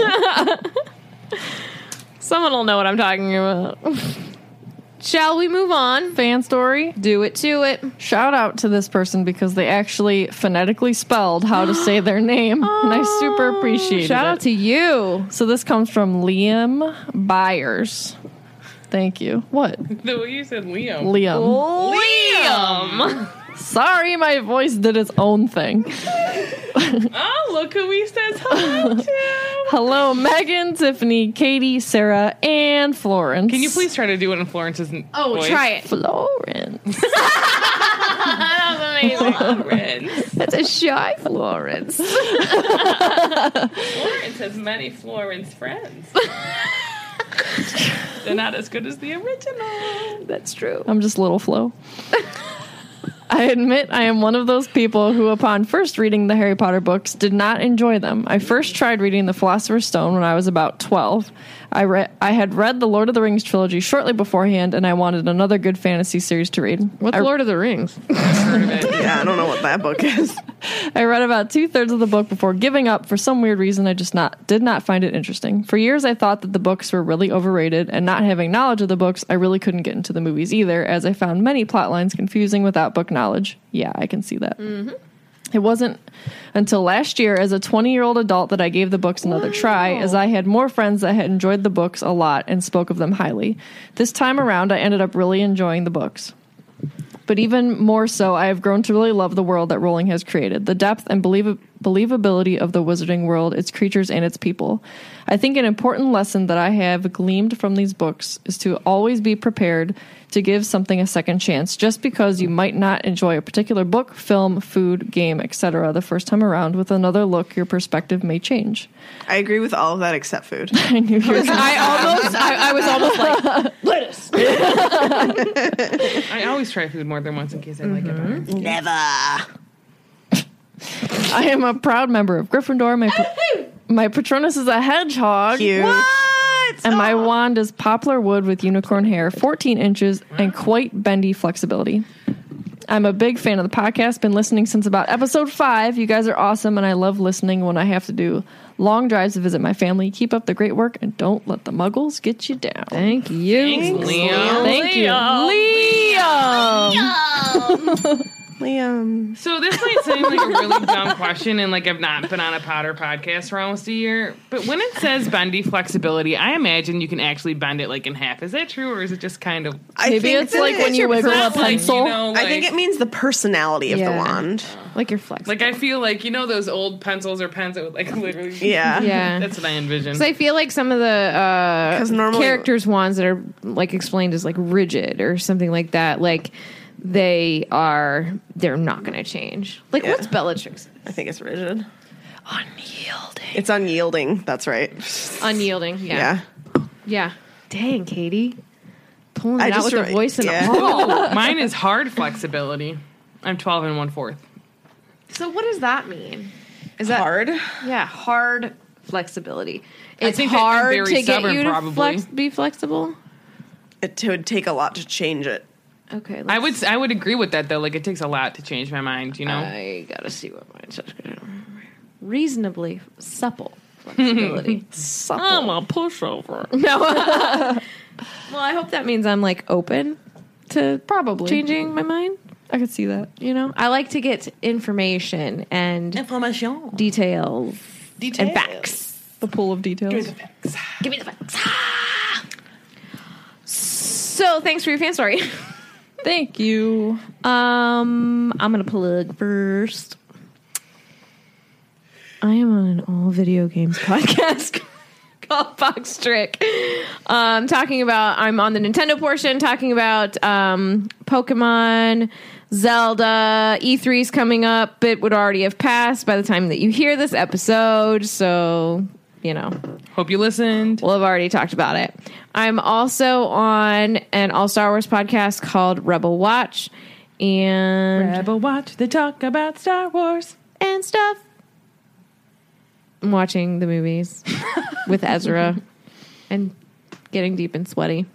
Someone will know what I'm talking about. Shall we move on?
Fan story.
Do it to it.
Shout out to this person because they actually phonetically spelled how to say their name, and I super appreciate it.
Shout out to you.
So this comes from Liam Byers. Thank you. What?
The way you said Liam.
Liam.
Liam!
Sorry, my voice did its own thing.
Oh, look who he says hello to.
Hello, Megan, Tiffany, Katie, Sarah, and Florence.
Can you please try to do it in Florence's voice?
Try it.
Florence.
That was amazing.
Florence.
That's a shy Florence.
Florence has many Florence friends. They're not as good as the original.
That's true.
I'm just little Flo. I admit I am one of those people who, upon first reading the Harry Potter books, did not enjoy them. I first tried reading The Philosopher's Stone when I was about 12. I had read the Lord of the Rings trilogy shortly beforehand, and I wanted another good fantasy series to read.
What's Lord of the Rings?
Yeah, I don't know what that book is.
I read about 2/3 of the book before giving up. For some weird reason, I just did not find it interesting. For years, I thought that the books were really overrated, and not having knowledge of the books, I really couldn't get into the movies either, as I found many plot lines confusing without book knowledge. Yeah, I can see that. It wasn't until last year as a 20-year-old adult that I gave the books another try, as I had more friends that had enjoyed the books a lot and spoke of them highly. This time around, I ended up really enjoying the books. But even more so, I have grown to really love the world that Rowling has created, the depth and believability of the wizarding world, its creatures, and its people. I think an important lesson that I have gleaned from these books is to always be prepared to give something a second chance. Just because you might not enjoy a particular book, film, food, game, etc. the first time around, with another look, your perspective may change.
I agree with all of that except food.
I knew you were
I was almost like, lettuce.
I always try food more than once in case I like it better.
Never.
I am a proud member of Gryffindor. My Patronus is a hedgehog.
Cute.
And my wand is poplar wood with unicorn hair, 14 inches, and quite bendy flexibility. I'm a big fan of the podcast. Been listening since about episode 5. You guys are awesome, and I love listening when I have to do long drives to visit my family. Keep up the great work, and don't let the muggles get you down.
Thank you.
Thanks, Liam.
Thank you. Liam.
Liam.
So this might seem like a really dumb question, and like I've not been on a Potter podcast for almost a year. But when it says bendy flexibility, I imagine you can actually bend it like in half. Is that true, or is it just kind of?
Maybe it's like when you wiggle a pencil.
I think it means the personality of the wand.
Like you're flexible.
Like I feel like those old pencils or pens that would like literally.
Yeah.
That's what I envision.
So I feel like some of the characters' wands that are like explained as like rigid or something like that, like they're not going to change. Like what's Bellatrix?
I think it's rigid.
Unyielding.
It's unyielding. That's right.
Unyielding. Yeah. Dang, Katie. Pulling it out with the voice and
all. Mine is hard flexibility. I'm 12 1/4.
So what does that mean? Is that
hard?
Yeah, hard flexibility.
I
It's
think that I'm
hard
very
to get
stubborn,
you to
probably.
be flexible.
It would take a lot to change it.
Okay,
I would agree with that though. Like it takes a lot to change my mind. You know.
I gotta see what mine's reasonably supple flexibility.
Supple. I'm a pushover.
No. Well, I hope that means I'm like open to
probably
changing my mind.
I could see that.
You know, I like to get information and details and facts.
The pool of details.
Give me the facts. So, thanks for your fan story.
Thank you.
I'm gonna plug first. I am on an all video games podcast called Box Trick. Talking about, I'm on the Nintendo portion, talking about Pokemon, Zelda, E3's coming up. It would already have passed by the time that you hear this episode, so you know.
Hope you listened.
We'll have already talked about it. I'm also on an all Star Wars podcast called Rebel Watch. And
Rebel Watch, they talk about Star Wars
and stuff. I'm watching the movies with Ezra and getting deep and sweaty.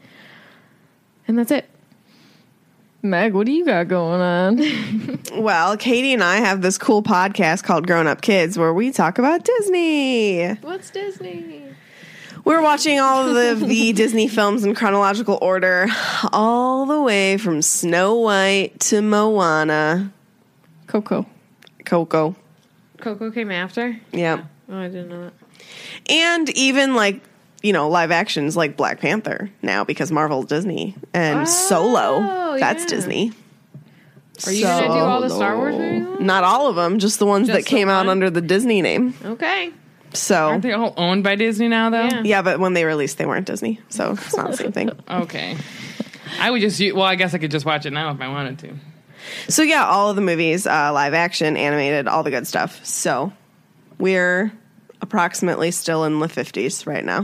And that's it.
Meg, what do you got going on?
Well, Katie and I have this cool podcast called Grown Up Kids where we talk about Disney.
What's Disney?
We're watching all of the Disney films in chronological order, all the way from Snow White to Moana.
Coco.
Coco
came after?
Yep.
Oh, I didn't know that.
And even like, you know, live actions like Black Panther now because Marvel's Disney. And Solo, that's Disney.
Are you going to do all the Star Wars movies?
Not all of them, just the ones that came out under the Disney name.
Okay.
So
aren't they all owned by Disney now, though?
Yeah, but when they released, they weren't Disney, so it's not the same thing.
Okay. I would just, well, I guess I could just watch it now if I wanted to.
So yeah, all of the movies, live action, animated, all the good stuff. So we're approximately still in the 50s right now.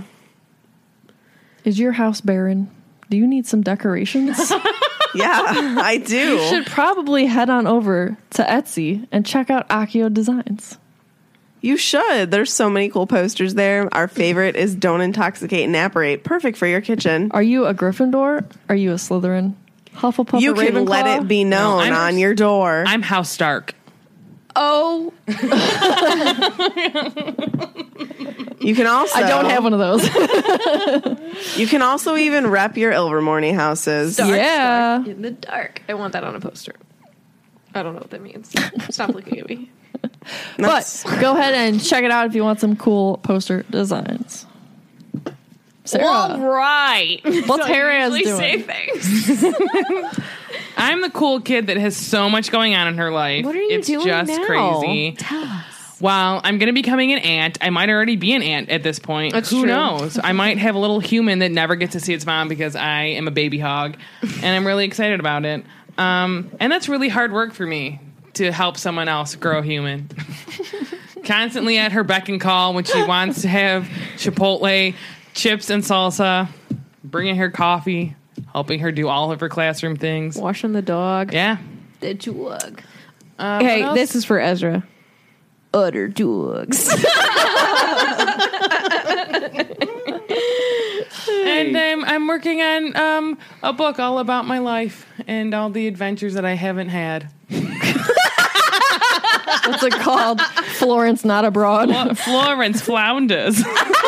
Is your house barren? Do you need some decorations?
Yeah, I do.
You should probably head on over to Etsy and check out Accio Designs.
You should. There's so many cool posters there. Our favorite is Don't Intoxicate and Apparate. Perfect for your kitchen.
Are you a Gryffindor? Are you a Slytherin? Hufflepuff
You
or
can
Ravenclaw?
let it be known on your door.
I'm House Stark.
Oh.
You can also...
I don't have one of those.
You can also even rep your Ilvermorny houses.
Stark in the dark. I want that on a poster. I don't know what that means. Stop looking at me.
But go ahead and check it out if you want some cool poster designs. Sarah,
All right.
what's Harriet's
Usually say
doing?
things.
I'm the cool kid that has so much going on in her life.
What are you
it's
doing
just
now?
crazy.
Tell us.
Well, I'm going to be becoming an aunt. I might already be an aunt at this point.
That's
Who
true.
knows? I might have a little human that never gets to see its mom because I am a baby hog, and I'm really excited about it. And that's really hard work for me to help someone else grow human. Constantly at her beck and call when she wants to have Chipotle, chips, and salsa, bringing her coffee, helping her do all of her classroom things.
Washing the dog.
Yeah.
The dog.
Hey,
what
this is for Ezra. Utter dogs.
And I'm working on a book all about my life and all the adventures that I haven't had.
What's it called? Florence Not Abroad.
Florence Flounders.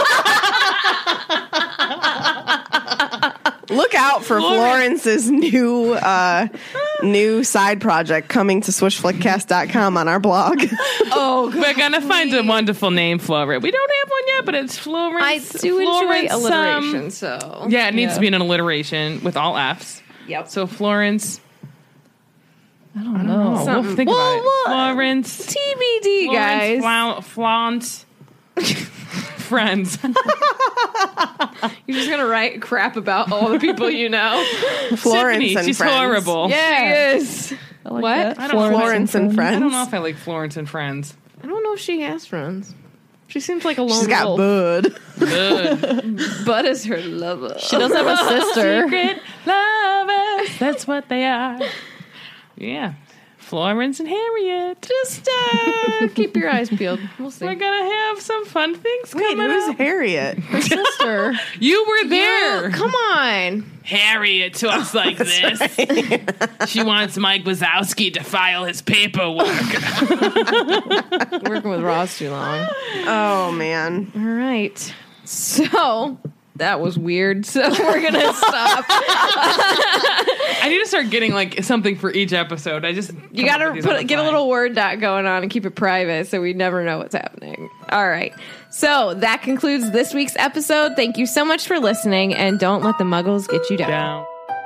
Look out for Florence's new side project coming to swishflickcast.com on our blog.
Oh,
We're gonna find a wonderful name for it. We don't have one yet, but it's Florence.
I do enjoy
Florence,
alliteration, so.
Yeah, it needs to be an alliteration with all F's.
Yep.
So Florence.
I don't know.
We'll think about it. Florence.
TBD, guys.
Florence. Friends.
You're just going to write crap about all the people you know.
Florence
Tiffany,
and
she's
Friends.
horrible.
Yeah, she is.
I like
What?
that.
I don't
Florence and Friends.
I don't know if I like Florence and Friends.
I don't know if she has friends. She seems like a lone
She's got
wolf.
Bud.
Good.
Bud is her lover.
She does have a sister.
Secret lovers. That's what they are. Yeah. Florence and Harriet.
Just keep your eyes peeled. We'll see.
We're gonna have some fun things
Wait,
coming
who's
up.
Harriet?
Her sister.
You were there.
You, come on.
Harriet talks like this. She wants Mike Wazowski to file his paperwork.
Working with Ross too long.
Oh, man.
All right. So that was weird. So we're going to stop.
I need to start getting like something for each episode.
You got to get a little Word doc going on and keep it private so we never know what's happening. All right. So that concludes this week's episode. Thank you so much for listening, and don't let the muggles get you down.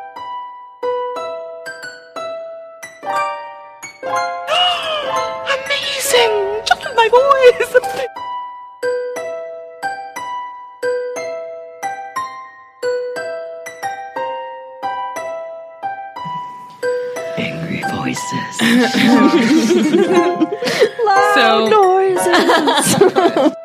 Amazing! Just my voice!
Angry voices.
So
noises.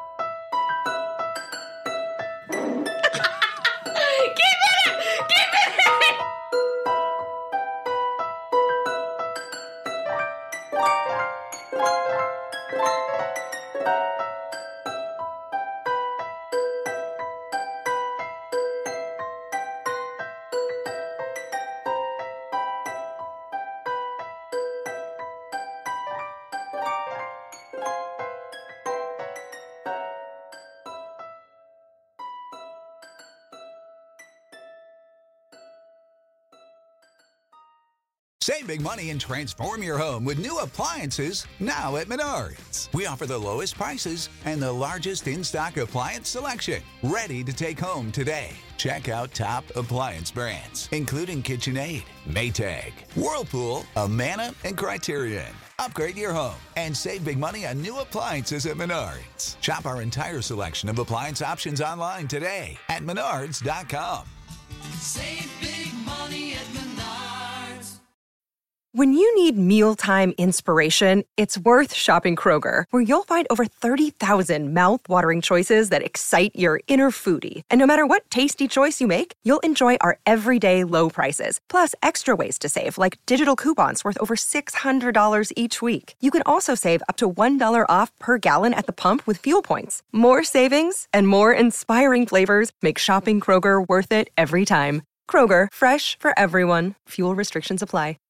Save big money and transform your home with new appliances now at Menards. We offer the lowest prices and the largest in-stock appliance selection. Ready to take home today. Check out top appliance brands, including KitchenAid, Maytag, Whirlpool, Amana, and Criterion. Upgrade your home and save big money on new appliances at Menards. Shop our entire selection of appliance options online today at menards.com.
Save big money at Menards.
When you need mealtime inspiration, it's worth shopping Kroger, where you'll find over 30,000 mouth-watering choices that excite your inner foodie. And no matter what tasty choice you make, you'll enjoy our everyday low prices, plus extra ways to save, like digital coupons worth over $600 each week. You can also save up to $1 off per gallon at the pump with fuel points. More savings and more inspiring flavors make shopping Kroger worth it every time. Kroger, fresh for everyone. Fuel restrictions apply.